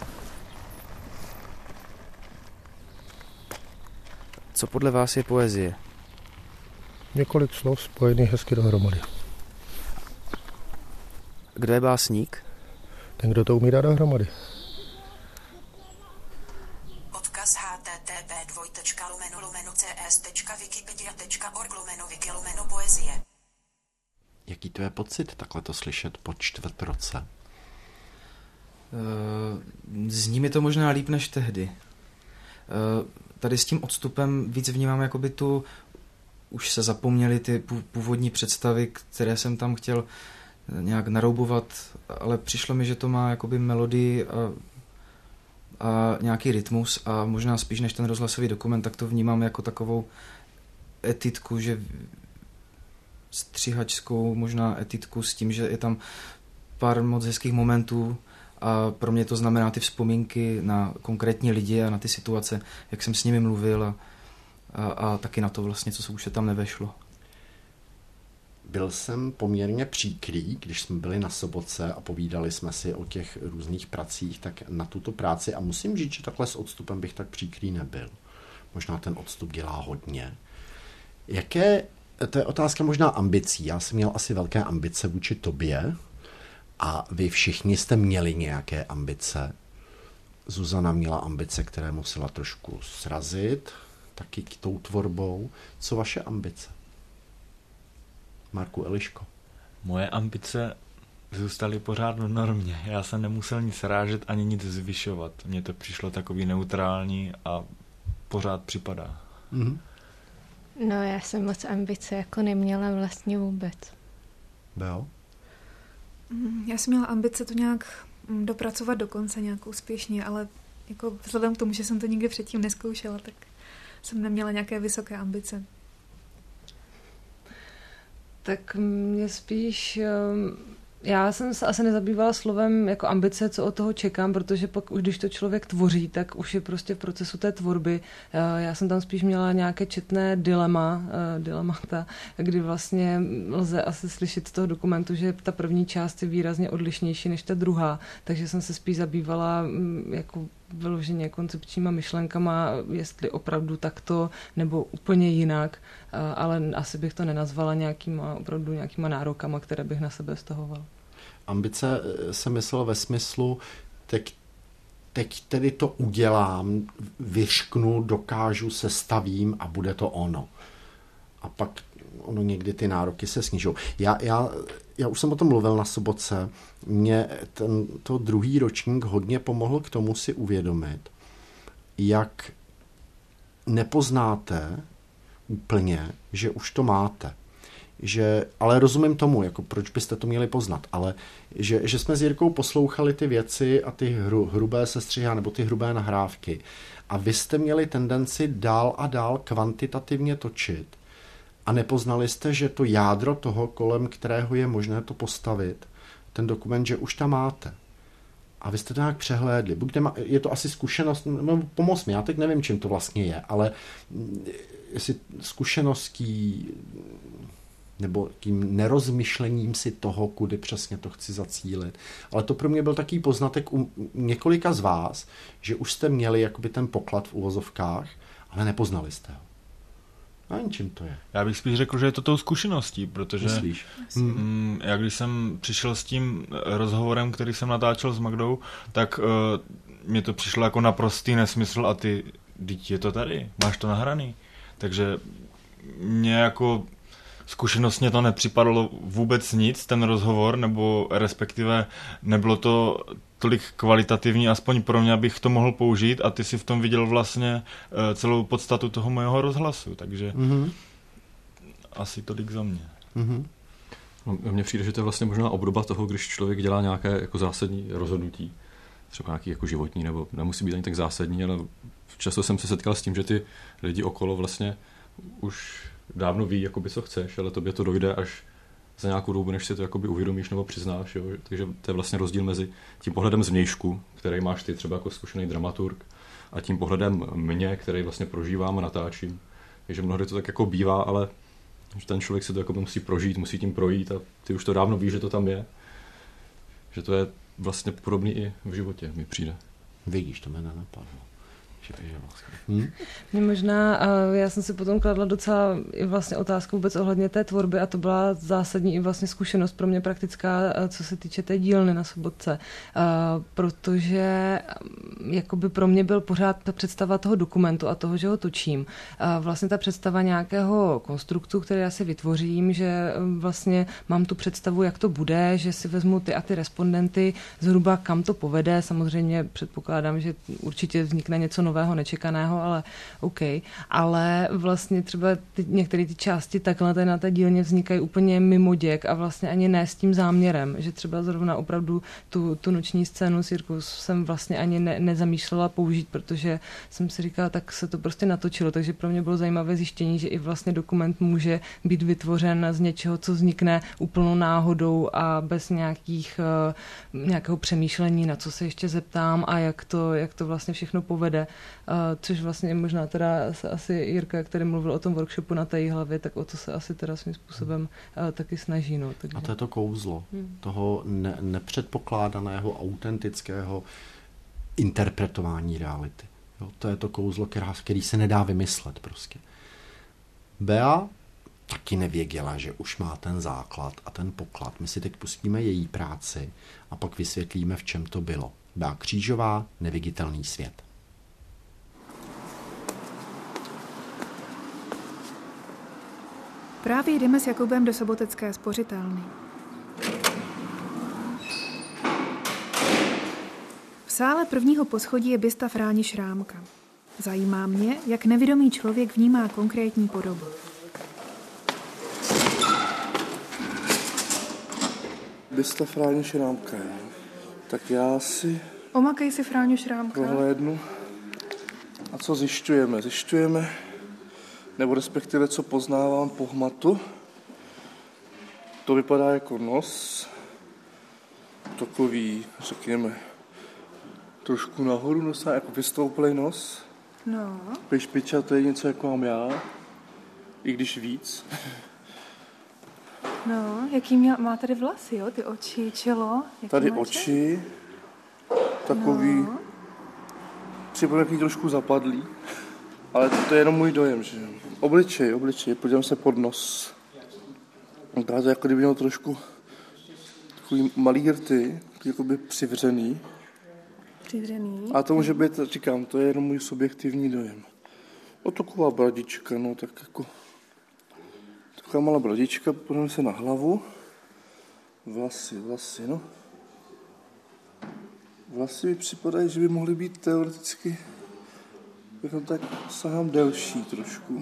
Co podle vás je poezie? Několik slov spojených hezky dohromady. Kdo je básník? Ten, kdo to umí dát dohromady. Odkaz http dvojtečka lomeno lomeno cs.wikipedia.org lomeno wiki lomeno poezie. Jaký to je pocit takhle to slyšet po čtvrt roce? Zní mi to možná líp než tehdy. Tady s tím odstupem víc vnímám jakoby tu, už se zapomněly ty původní představy, které jsem tam chtěl nějak naroubovat, ale přišlo mi, že to má jakoby melodii a, a nějaký rytmus a možná spíš než ten rozhlasový dokument, tak to vnímám jako takovou etitku, že střihačskou možná etitku s tím, že je tam pár moc hezkých momentů a pro mě to znamená ty vzpomínky na konkrétní lidi a na ty situace, jak jsem s nimi mluvil a, a, a taky na to vlastně, co se už tam nevešlo. Byl jsem poměrně příkrý, když jsme byli na Sobotce a povídali jsme si o těch různých pracích, tak na tuto práci, a musím říct, že takhle s odstupem bych tak příkrý nebyl. Možná ten odstup dělá hodně. Jaké, to je otázka možná ambicí. Já jsem měl asi velké ambice vůči tobě a vy všichni jste měli nějaké ambice. Zuzana měla ambice, které musela trošku srazit, taky k tou tvorbou. Co vaše ambice? Marku, Eliško. Moje ambice zůstaly pořád v normě. Já jsem nemusel nic rážet ani nic zvyšovat. Mně to přišlo takový neutrální a pořád připadá. Mm-hmm. No, já jsem moc ambice jako neměla vlastně vůbec. Beo? Já jsem měla ambice to nějak dopracovat do konce nějak úspěšně, ale jako vzhledem k tomu, že jsem to nikdy předtím neskoušela, tak jsem neměla nějaké vysoké ambice. Tak mě spíš, já jsem se asi nezabývala slovem jako ambice, co od toho čekám, protože pak už když to člověk tvoří, tak už je prostě v procesu té tvorby. Já jsem tam spíš měla nějaké četné dilema, dilemata, kdy vlastně lze asi slyšet z toho dokumentu, že ta první část je výrazně odlišnější než ta druhá, takže jsem se spíš zabývala jako vyloženě koncepčníma myšlenkama, jestli opravdu takto nebo úplně jinak, ale asi bych to nenazvala nějakýma, opravdu nějakýma nárokama, které bych na sebe vztahovala. Ambice se myslelo ve smyslu, teď, teď tedy to udělám, vyšknu, dokážu, sestavím a bude to ono. A pak ono někdy ty nároky se snižou. Já, já, já už jsem o tom mluvil na Sobotce. Mě ten, to druhý ročník hodně pomohl k tomu si uvědomit, jak nepoznáte úplně, že už to máte. Že, ale rozumím tomu, jako proč byste to měli poznat, ale že, že jsme s Jirkou poslouchali ty věci a ty hru, hrubé sestřihy nebo ty hrubé nahrávky a vy jste měli tendenci dál a dál kvantitativně točit a nepoznali jste, že to jádro toho, kolem kterého je možné to postavit, ten dokument, že už tam máte. A vy jste to nějak přehlédli. Buďte, je to asi zkušenost, no, pomoz mi, já teď nevím, čím to vlastně je, ale jestli zkušeností nebo tím nerozmyšlením si toho, kudy přesně to chci zacílit. Ale to pro mě byl takový poznatek u několika z vás, že už jste měli jakoby ten poklad v uvozovkách, ale nepoznali jste ho. A čím to je? Já bych spíš řekl, že je to tou zkušeností, protože Myslíš? Mm, já když jsem přišel s tím rozhovorem, který jsem natáčel s Magdou, tak uh, mě to přišlo jako naprostý nesmysl a ty, teď je to tady, máš to nahraný. Takže mě jako zkušenostně to nepřipadalo vůbec nic, ten rozhovor, nebo respektive nebylo to tolik kvalitativní, aspoň pro mě, abych to mohl použít a ty si v tom viděl vlastně celou podstatu toho mého rozhlasu, takže mm-hmm. asi tolik za mě. Mm-hmm. No, mně přijde, že to je vlastně možná obdoba toho, když člověk dělá nějaké jako zásadní rozhodnutí, třeba nějaký jako životní, nebo nemusí být ani tak zásadní, ale často jsem se setkal s tím, že ty lidi okolo vlastně už dávno ví, jakoby, co chceš, ale tobě to dojde až za nějakou dobu, než si to jakoby uvědomíš nebo přiznáš. Jo? Takže to je vlastně rozdíl mezi tím pohledem zvnějšku, který máš ty třeba jako zkušený dramaturg, a tím pohledem mě, který vlastně prožívám a natáčím. Takže mnohdy to tak jako bývá, ale ten člověk si to jako musí prožít, musí tím projít a ty už to dávno víš, že to tam je. Že to je vlastně podobný i v životě, mi přijde. Vidíš, to mě nenapadlo. Hmm. Mě možná, já jsem si potom kladla docela i vlastně otázku vůbec ohledně té tvorby a to byla zásadní i vlastně zkušenost pro mě praktická, co se týče té dílny na Sobotce, protože jakoby pro mě byl pořád ta představa toho dokumentu a toho, že ho točím. Vlastně ta představa nějakého konstruktu, který já si vytvořím, že vlastně mám tu představu, jak to bude, že si vezmu ty a ty respondenty zhruba kam to povede. Samozřejmě předpokládám, že určitě vznikne něco nového, nečekaného, ale OK. Ale vlastně třeba ty, některé ty části takhle tady na té dílně vznikají úplně mimo děk a vlastně ani ne s tím záměrem, že třeba zrovna opravdu tu, tu noční scénu s Jirkou jsem vlastně ani ne, nezamýšlela použít, protože jsem si říkala, tak se to prostě natočilo, takže pro mě bylo zajímavé zjištění, že i vlastně dokument může být vytvořen z něčeho, co vznikne úplnou náhodou a bez nějakých, nějakého přemýšlení, na co se ještě zeptám a jak to, jak to vlastně všechno povede, což vlastně možná teda se asi Jirka, jak tady mluvil o tom workshopu na té hlavě, tak o to se asi teda svým způsobem taky snaží. No, takže... A to je to kouzlo hmm. toho ne- nepředpokládaného, autentického interpretování reality. Jo, to je to kouzlo, která, který se nedá vymyslet prostě. Bea taky nevěděla, že už má ten základ a ten poklad. My si teď pustíme její práci a pak vysvětlíme, v čem to bylo. Bea Křížová, Neviditelný svět. Právě jdeme s Jakubem do Sobotecké spořitelny. V sále prvního poschodí je bysta Fráni Šrámka. Zajímá mě, jak nevidomý člověk vnímá konkrétní podobu. Bysta Fráni Šrámka. Tak já si... Omakej si Fráňu Šrámka. Prohlédnu. A co zjišťujeme? Zjišťujeme, nebo respektive co poznávám po hmatu. To vypadá jako nos. Takový, řekněme, trošku nahoru nosa, jako vystouplej nos. No. Špiča, to je něco, jako mám já. I když víc. No, jaký měl, má tady vlasy, jo? Ty oči, čelo. Jaký tady máče? Oči, takový, no. Připomínají trošku zapadlý, ale to, to je jenom můj dojem, že obličej, obličej, podívám se pod nos. Vypadá to, jako kdyby měl trošku takový malý rty, jakoby přivřený. Přivřený. A to může být, říkám, to je jenom můj subjektivní dojem. O taková bradička, no tak jako... Taková malá bradička, podívám se na hlavu. Vlasy, vlasy, no. Vlasy mi připadají, že by mohly být teoreticky, jako tak sahám delší trošku.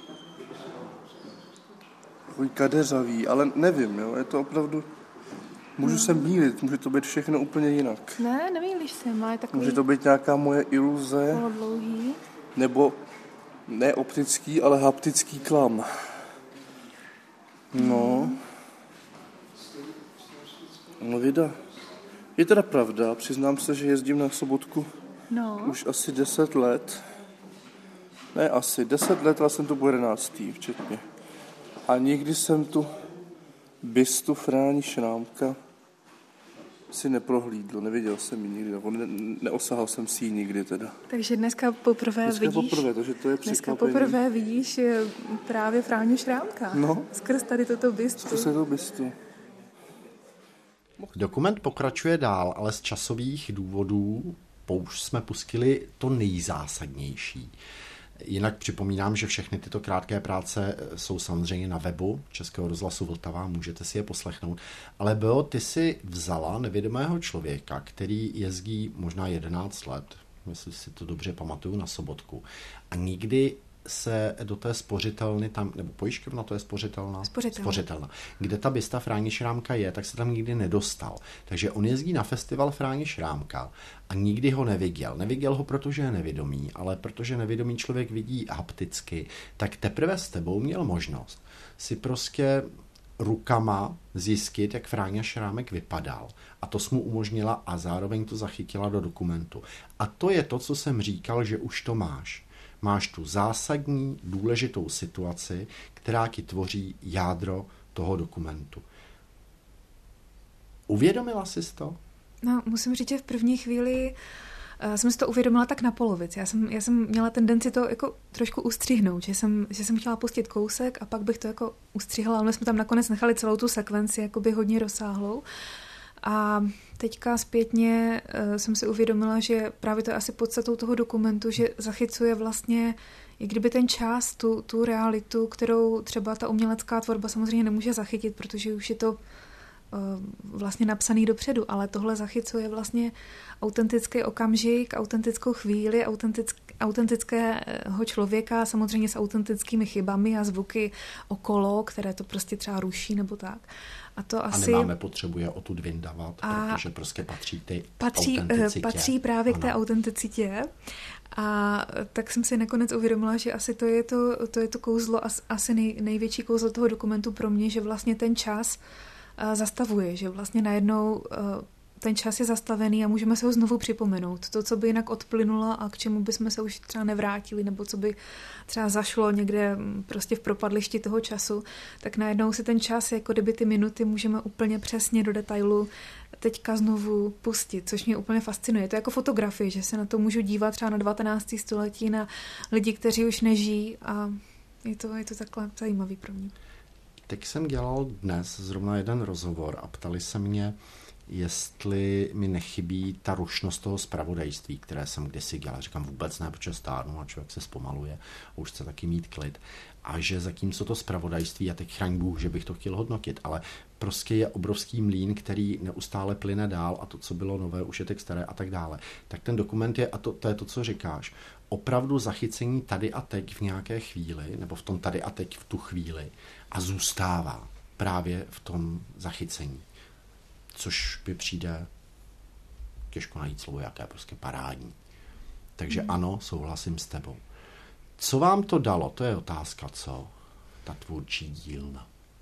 Takový kadeřavý, ale nevím, jo, je to opravdu... Můžu no. se mýlit, může to být všechno úplně jinak. Ne, nemýlíš se, má je takový... Může to být nějaká moje iluze. Polodlouhý. Nebo ne optický, ale haptický klam. No. No vida. Je teda pravda, přiznám se, že jezdím na Sobotku no. už asi deset let. Ne asi, deset let, ale jsem tu po jedenáctý včetně. A nikdy jsem tu bystu Fráni Šrámka si neprohlídl, neviděl jsem ji nikdy, nebo ne, neosahal jsem si ji nikdy teda. Takže dneska poprvé dneska vidíš... poprvé, takže to je dneska překvapení. poprvé vidíš právě Fráňu Šrámka. No. Skrz tady toto bystu. Skrz toto bystu. Dokument pokračuje dál, ale z časových důvodů už jsme pustili to nejzásadnější. Jinak připomínám, že všechny tyto krátké práce jsou samozřejmě na webu Českého rozhlasu Vltava, můžete si je poslechnout. Ale Beo, ty si vzala nevědomého člověka, který jezdí možná jedenáct let, jestli si to dobře pamatuju, na Sobotku. A nikdy se do té spořitelny tam, nebo pojišťovna, to je spořitelna? Spořitelna. Spořitelna. Kde ta bysta Fráni Šrámka je, tak se tam nikdy nedostal. Takže on jezdí na festival Fráni Šrámka a nikdy ho neviděl. Neviděl ho, protože je nevědomý, ale protože nevědomý člověk vidí hapticky, tak teprve s tebou měl možnost si prostě rukama zjistit, jak Fráňa Šrámek vypadal. A to jsi mu umožnila a zároveň to zachytila do dokumentu. A to je to, co jsem říkal, že už to máš. Máš tu zásadní, důležitou situaci, která ti tvoří jádro toho dokumentu. Uvědomila jsi to? No, musím říct, že v první chvíli uh, jsem si to uvědomila tak na polovici. Já jsem, já jsem měla tendenci to jako trošku ustřihnout, že jsem, že jsem chtěla pustit kousek a pak bych to jako ustřihla, ale my jsme tam nakonec nechali celou tu sekvenci jakoby hodně rozsáhlou. A teďka zpětně uh, jsem si uvědomila, že právě to je asi podstatou toho dokumentu, že zachycuje vlastně, jak kdyby ten čas, tu, tu realitu, kterou třeba ta umělecká tvorba samozřejmě nemůže zachytit, protože už je to uh, vlastně napsaný dopředu, ale tohle zachycuje vlastně autentický okamžik, autentickou chvíli, autentický, autentického člověka, samozřejmě s autentickými chybami a zvuky okolo, které to prostě třeba ruší nebo tak. A to asi... A nemáme potřebu je odtud vyndavat, a protože prostě patří ty patří, autenticitě. Patří právě ano. k té autenticitě. A tak jsem si nakonec uvědomila, že asi to je to, to, je to kouzlo, asi nej, největší kouzlo toho dokumentu pro mě, že vlastně ten čas uh, zastavuje, že vlastně najednou uh, ten čas je zastavený a můžeme se ho znovu připomenout. To, co by jinak odplynulo a k čemu bychom se už třeba nevrátili, nebo co by třeba zašlo někde prostě v propadlišti toho času, tak najednou si ten čas, jako kdyby ty minuty můžeme úplně přesně do detailu teďka znovu pustit, což mě úplně fascinuje. Je to jako fotografie, že se na to můžu dívat třeba na devatenácté století, na lidi, kteří už nežijí a je to, je to takhle zajímavý pro mě. Teď jsem dělal dnes zrovna jeden rozhovor a ptali se mě, jestli mi nechybí ta rušnost toho zpravodajství, které jsem kdysi dělal. Říkám vůbec ne, protože stárnu a člověk se zpomaluje a už chce taky mít klid. A že zatímco to zpravodajství, a teď chraň Bůh, že bych to chtěl hodnotit, ale prostě je obrovský mlýn, který neustále plyne dál a to, co bylo nové, už je teď staré a tak dále. Tak ten dokument je, a to, to je to, co říkáš, opravdu zachycení tady a teď v nějaké chvíli, nebo v tom tady a teď v tu chvíli a zůstává právě v tom zachycení. Což by přijde těžko najít slovo, jaké prostě parádní. Takže hmm. ano, souhlasím s tebou. Co vám to dalo? To je otázka, co? Ta tvůrčí dílna.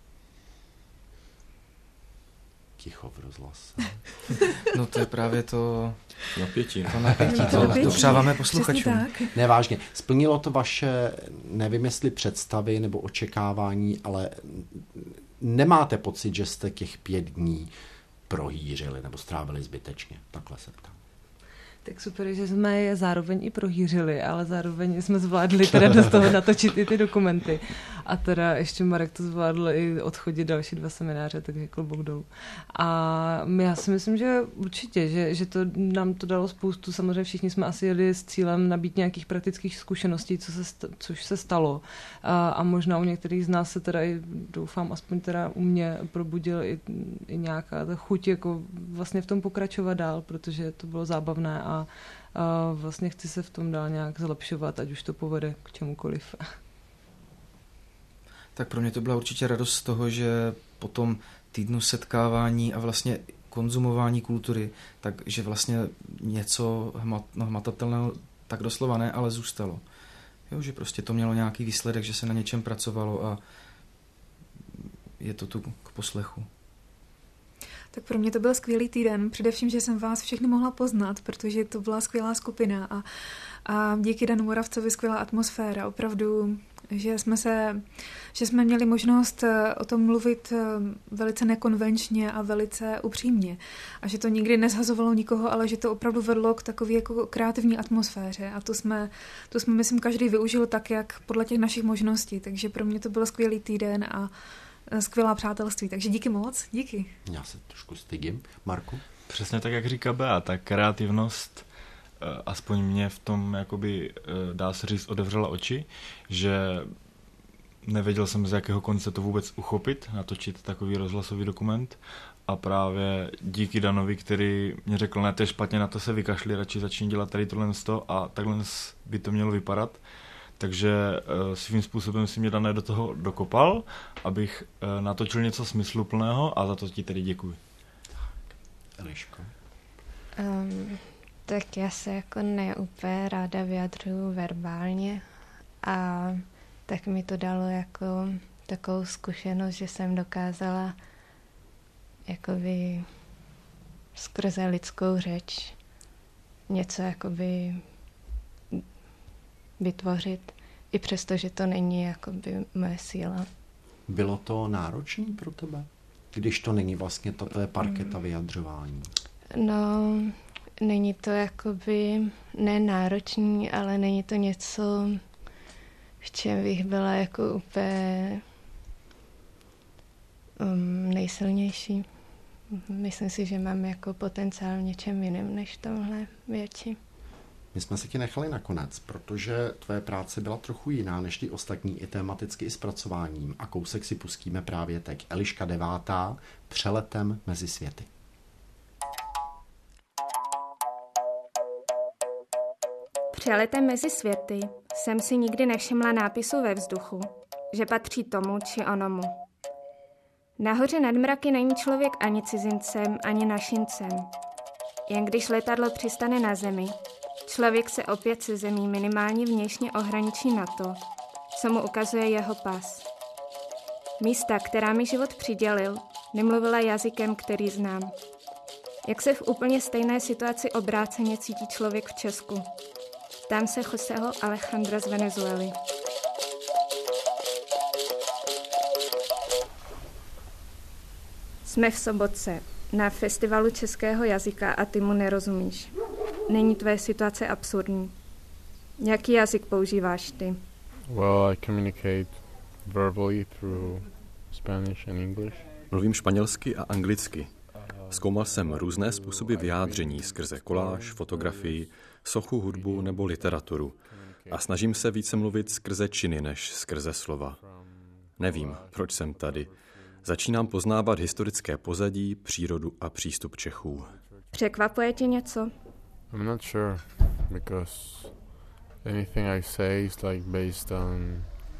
Ticho v rozhlase. No to je právě to napětí. To napětí, to, to přáváme posluchačům. Ne, vážně. Splnilo to vaše, nevím jestli představy nebo očekávání, ale nemáte pocit, že jste těch pět dní prohýřili nebo strávili zbytečně? Takhle se ptám. Tak super, že jsme je zároveň i prohýřili, ale zároveň jsme zvládli teda do toho natočit i ty dokumenty. A teda ještě Marek to zvládl i odchodit další dva semináře, takže klobouk dolů. A já si myslím, že určitě, že, že to nám to dalo spoustu, samozřejmě všichni jsme asi jeli s cílem nabít nějakých praktických zkušeností, co se, což se stalo. A, a možná u některých z nás se teda i, doufám, aspoň teda u mě probudil i, i nějaká ta chuť jako vlastně v tom pokračovat dál, protože to bylo zábavné a a vlastně chci se v tom dál nějak zlepšovat, ať už to povede k čemukoliv. Tak pro mě to byla určitě radost z toho, že po tom týdnu setkávání a vlastně konzumování kultury, takže vlastně něco hmat, no, hmatatelného tak doslova ne, ale zůstalo. Jo, že prostě to mělo nějaký výsledek, že se na něčem pracovalo a je to tu k poslechu. Tak pro mě to byl skvělý týden, především, že jsem vás všechny mohla poznat, protože to byla skvělá skupina a, a díky Danu Moravcovi skvělá atmosféra, opravdu, že jsme, se, že jsme měli možnost o tom mluvit velice nekonvenčně a velice upřímně a že to nikdy nezhazovalo nikoho, ale že to opravdu vedlo k takové jako kreativní atmosféře a to jsme, to jsme, myslím, každý využil tak, jak podle těch našich možností, takže pro mě to byl skvělý týden a skvělá přátelství, takže díky moc, díky. Já se trošku stydím. Marku? Přesně tak, jak říká Bea, ta kreativnost, aspoň mě v tom, jakoby, dá se říct, otevřela oči, že nevěděl jsem, z jakého konce to vůbec uchopit, natočit takový rozhlasový dokument a právě díky Danovi, který mě řekl, ne, to je špatně, na to se vykašli, radši začni dělat tady tohle a takhle by to mělo vypadat. Takže uh, svým způsobem si mě Dané do toho dokopal, abych uh, natočil něco smysluplného a za to ti tedy děkuji. Eliško? Um, tak já se jako neúplně ráda vyjadřuju verbálně a tak mi to dalo jako takovou zkušenost, že jsem dokázala jakoby skrze lidskou řeč něco jakoby vytvořit, i přesto, že to není jakoby moje síla. Bylo to náročné pro tebe? Když to není vlastně ta tvé parketa vyjadřování? No, není to jakoby ne náročný, ale není to něco, v čem bych byla jako úplně um, nejsilnější. Myslím si, že mám jako potenciál v něčem jiném než v tomhle věci. My jsme se ti nechali nakonec, protože tvé práce byla trochu jiná než ty ostatní i tematicky i zpracováním a kousek si pustíme právě teď. Eliška devátá, Přeletem mezi světy. Přeletem mezi světy jsem si nikdy nevšimla nápisu ve vzduchu, že patří tomu či onomu. Nahoře nad mraky není člověk ani cizincem, ani našincem. Jen když letadlo přistane na zemi, člověk se opět se zemí minimálně vnějšně ohraničí na to, co mu ukazuje jeho pas. Místa, která mi život přidělil, nemluvila jazykem, který znám. Jak se v úplně stejné situaci obráceně cítí člověk v Česku? Ptám se Joseho Alejandra z Venezuely. Jsme v Sobotce, na festivalu českého jazyka a ty mu nerozumíš. Není tvoje situace absurdní. Jaký jazyk používáš ty? Well, I communicate verbally through Spanish and English. Mluvím španělsky a anglicky. Zkoumal jsem různé způsoby vyjádření skrze koláž, fotografii, sochu, hudbu nebo literaturu. A snažím se více mluvit skrze činy než skrze slova. Nevím, proč jsem tady. Začínám poznávat historické pozadí, přírodu a přístup Čechů. Překvapuje tě něco? I'm not sure, because anything I say is like based on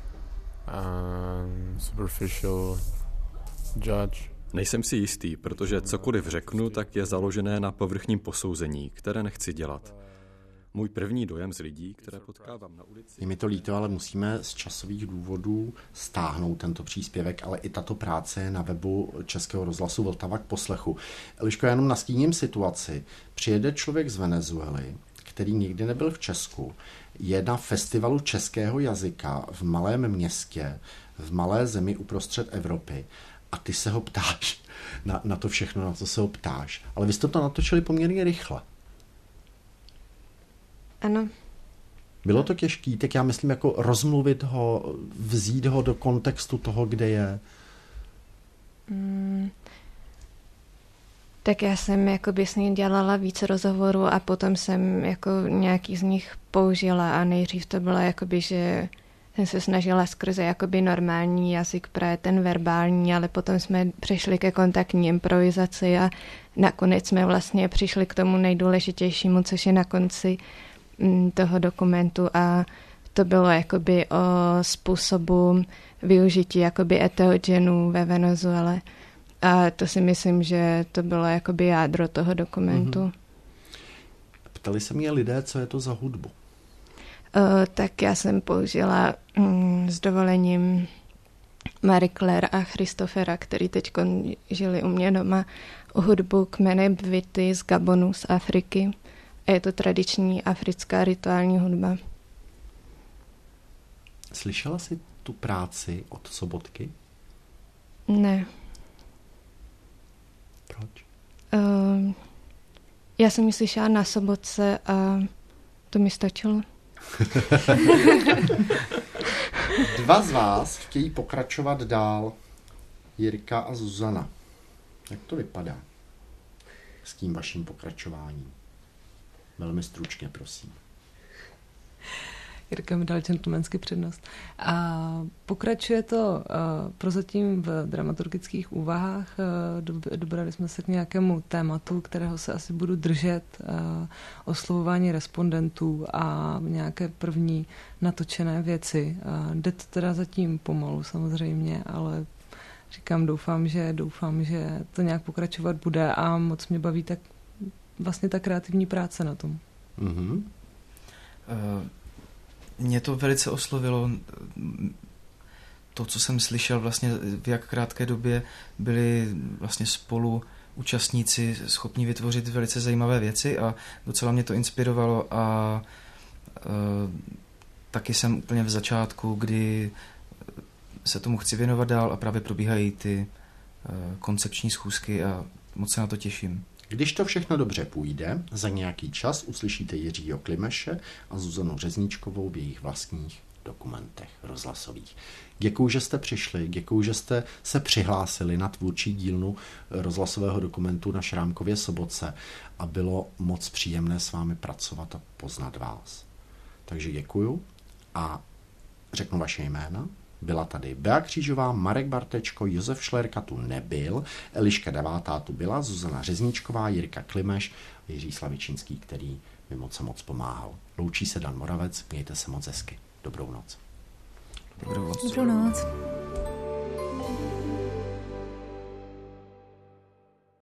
um, superficial judge. Nejsem si jistý, protože cokoliv řeknu, tak je založené na povrchním posouzení, které nechci dělat. Můj první dojem z lidí, které potkávám na ulici... Je mi to líto, ale musíme z časových důvodů stáhnout tento příspěvek, ale i tato práce je na webu Českého rozhlasu Vltava k poslechu. Eliško, já jenom nastíním situaci. Přijede člověk z Venezuely, který nikdy nebyl v Česku, je na festivalu českého jazyka v malém městě, v malé zemi uprostřed Evropy a ty se ho ptáš na, na to všechno, na co se ho ptáš. Ale vy jste to natočili poměrně rychle. Ano. Bylo to těžký, tak já myslím jako rozmluvit ho, vzít ho do kontextu toho, kde je. Mm, tak já jsem jakoby s ním dělala víc rozhovorů a potom jsem jako nějaký z nich použila a nejdřív to bylo jakoby, že jsem se snažila skrze jakoby normální jazyk, právě ten verbální, ale potom jsme přešli ke kontaktní improvizaci a nakonec jsme vlastně přišli k tomu nejdůležitějšímu, což je na konci toho dokumentu a to bylo jakoby o způsobu využití jakoby enteogenů ve Venezuele. A to si myslím, že to bylo jakoby jádro toho dokumentu. Mm-hmm. Ptali se mě lidé, co je to za hudbu? Uh, tak já jsem použila um, s dovolením Marie Claire a Christofera, který teď žili u mě doma, hudbu kmene Bvity z Gabonu, z Afriky. A je to tradiční africká rituální hudba. Slyšela jsi tu práci od Sobotky? Ne. Proč? Uh, já jsem ji slyšela na Sobotce a to mi stačilo. Dva z vás chtějí pokračovat dál. Jirka a Zuzana. Jak to vypadá s tím vaším pokračováním? Velmi stručně, prosím. Jirka mi dal gentlemanský přednost. A pokračuje to uh, prozatím v dramaturgických úvahách. Uh, dobrali jsme se k nějakému tématu, kterého se asi budu držet. Uh, oslovování respondentů a nějaké první natočené věci. Uh, jde to teda zatím pomalu samozřejmě, ale říkám, doufám, že doufám, že to nějak pokračovat bude a moc mě baví tak vlastně ta kreativní práce na tom. Mm-hmm. Uh, mě to velice oslovilo. To, co jsem slyšel vlastně v jak krátké době byli vlastně spolu účastníci schopni vytvořit velice zajímavé věci a docela mě to inspirovalo a uh, taky jsem úplně v začátku, kdy se tomu chci věnovat dál a právě probíhají ty uh, koncepční schůzky a moc se na to těším. Když to všechno dobře půjde, za nějaký čas uslyšíte Jiřího Klimeše a Zuzanu Řezníčkovou v jejich vlastních dokumentech rozhlasových. Děkuju, že jste přišli, děkuju, že jste se přihlásili na tvůrčí dílnu rozhlasového dokumentu na Šrámkově Sobotce a bylo moc příjemné s vámi pracovat a poznat vás. Takže děkuju a řeknu vaše jména. byla tady Bea Křížová, Marek Bartečko, Josef Šlerka tu nebyl, Eliška Devátá tu byla, Zuzana Řezníčková, Jirka Klimeš, Jiří Slavičínský, který mi moc a moc pomáhal. Loučí se Dan Moravec, mějte se moc hezky. Dobrou noc. Dobrou noc. Dobrou noc.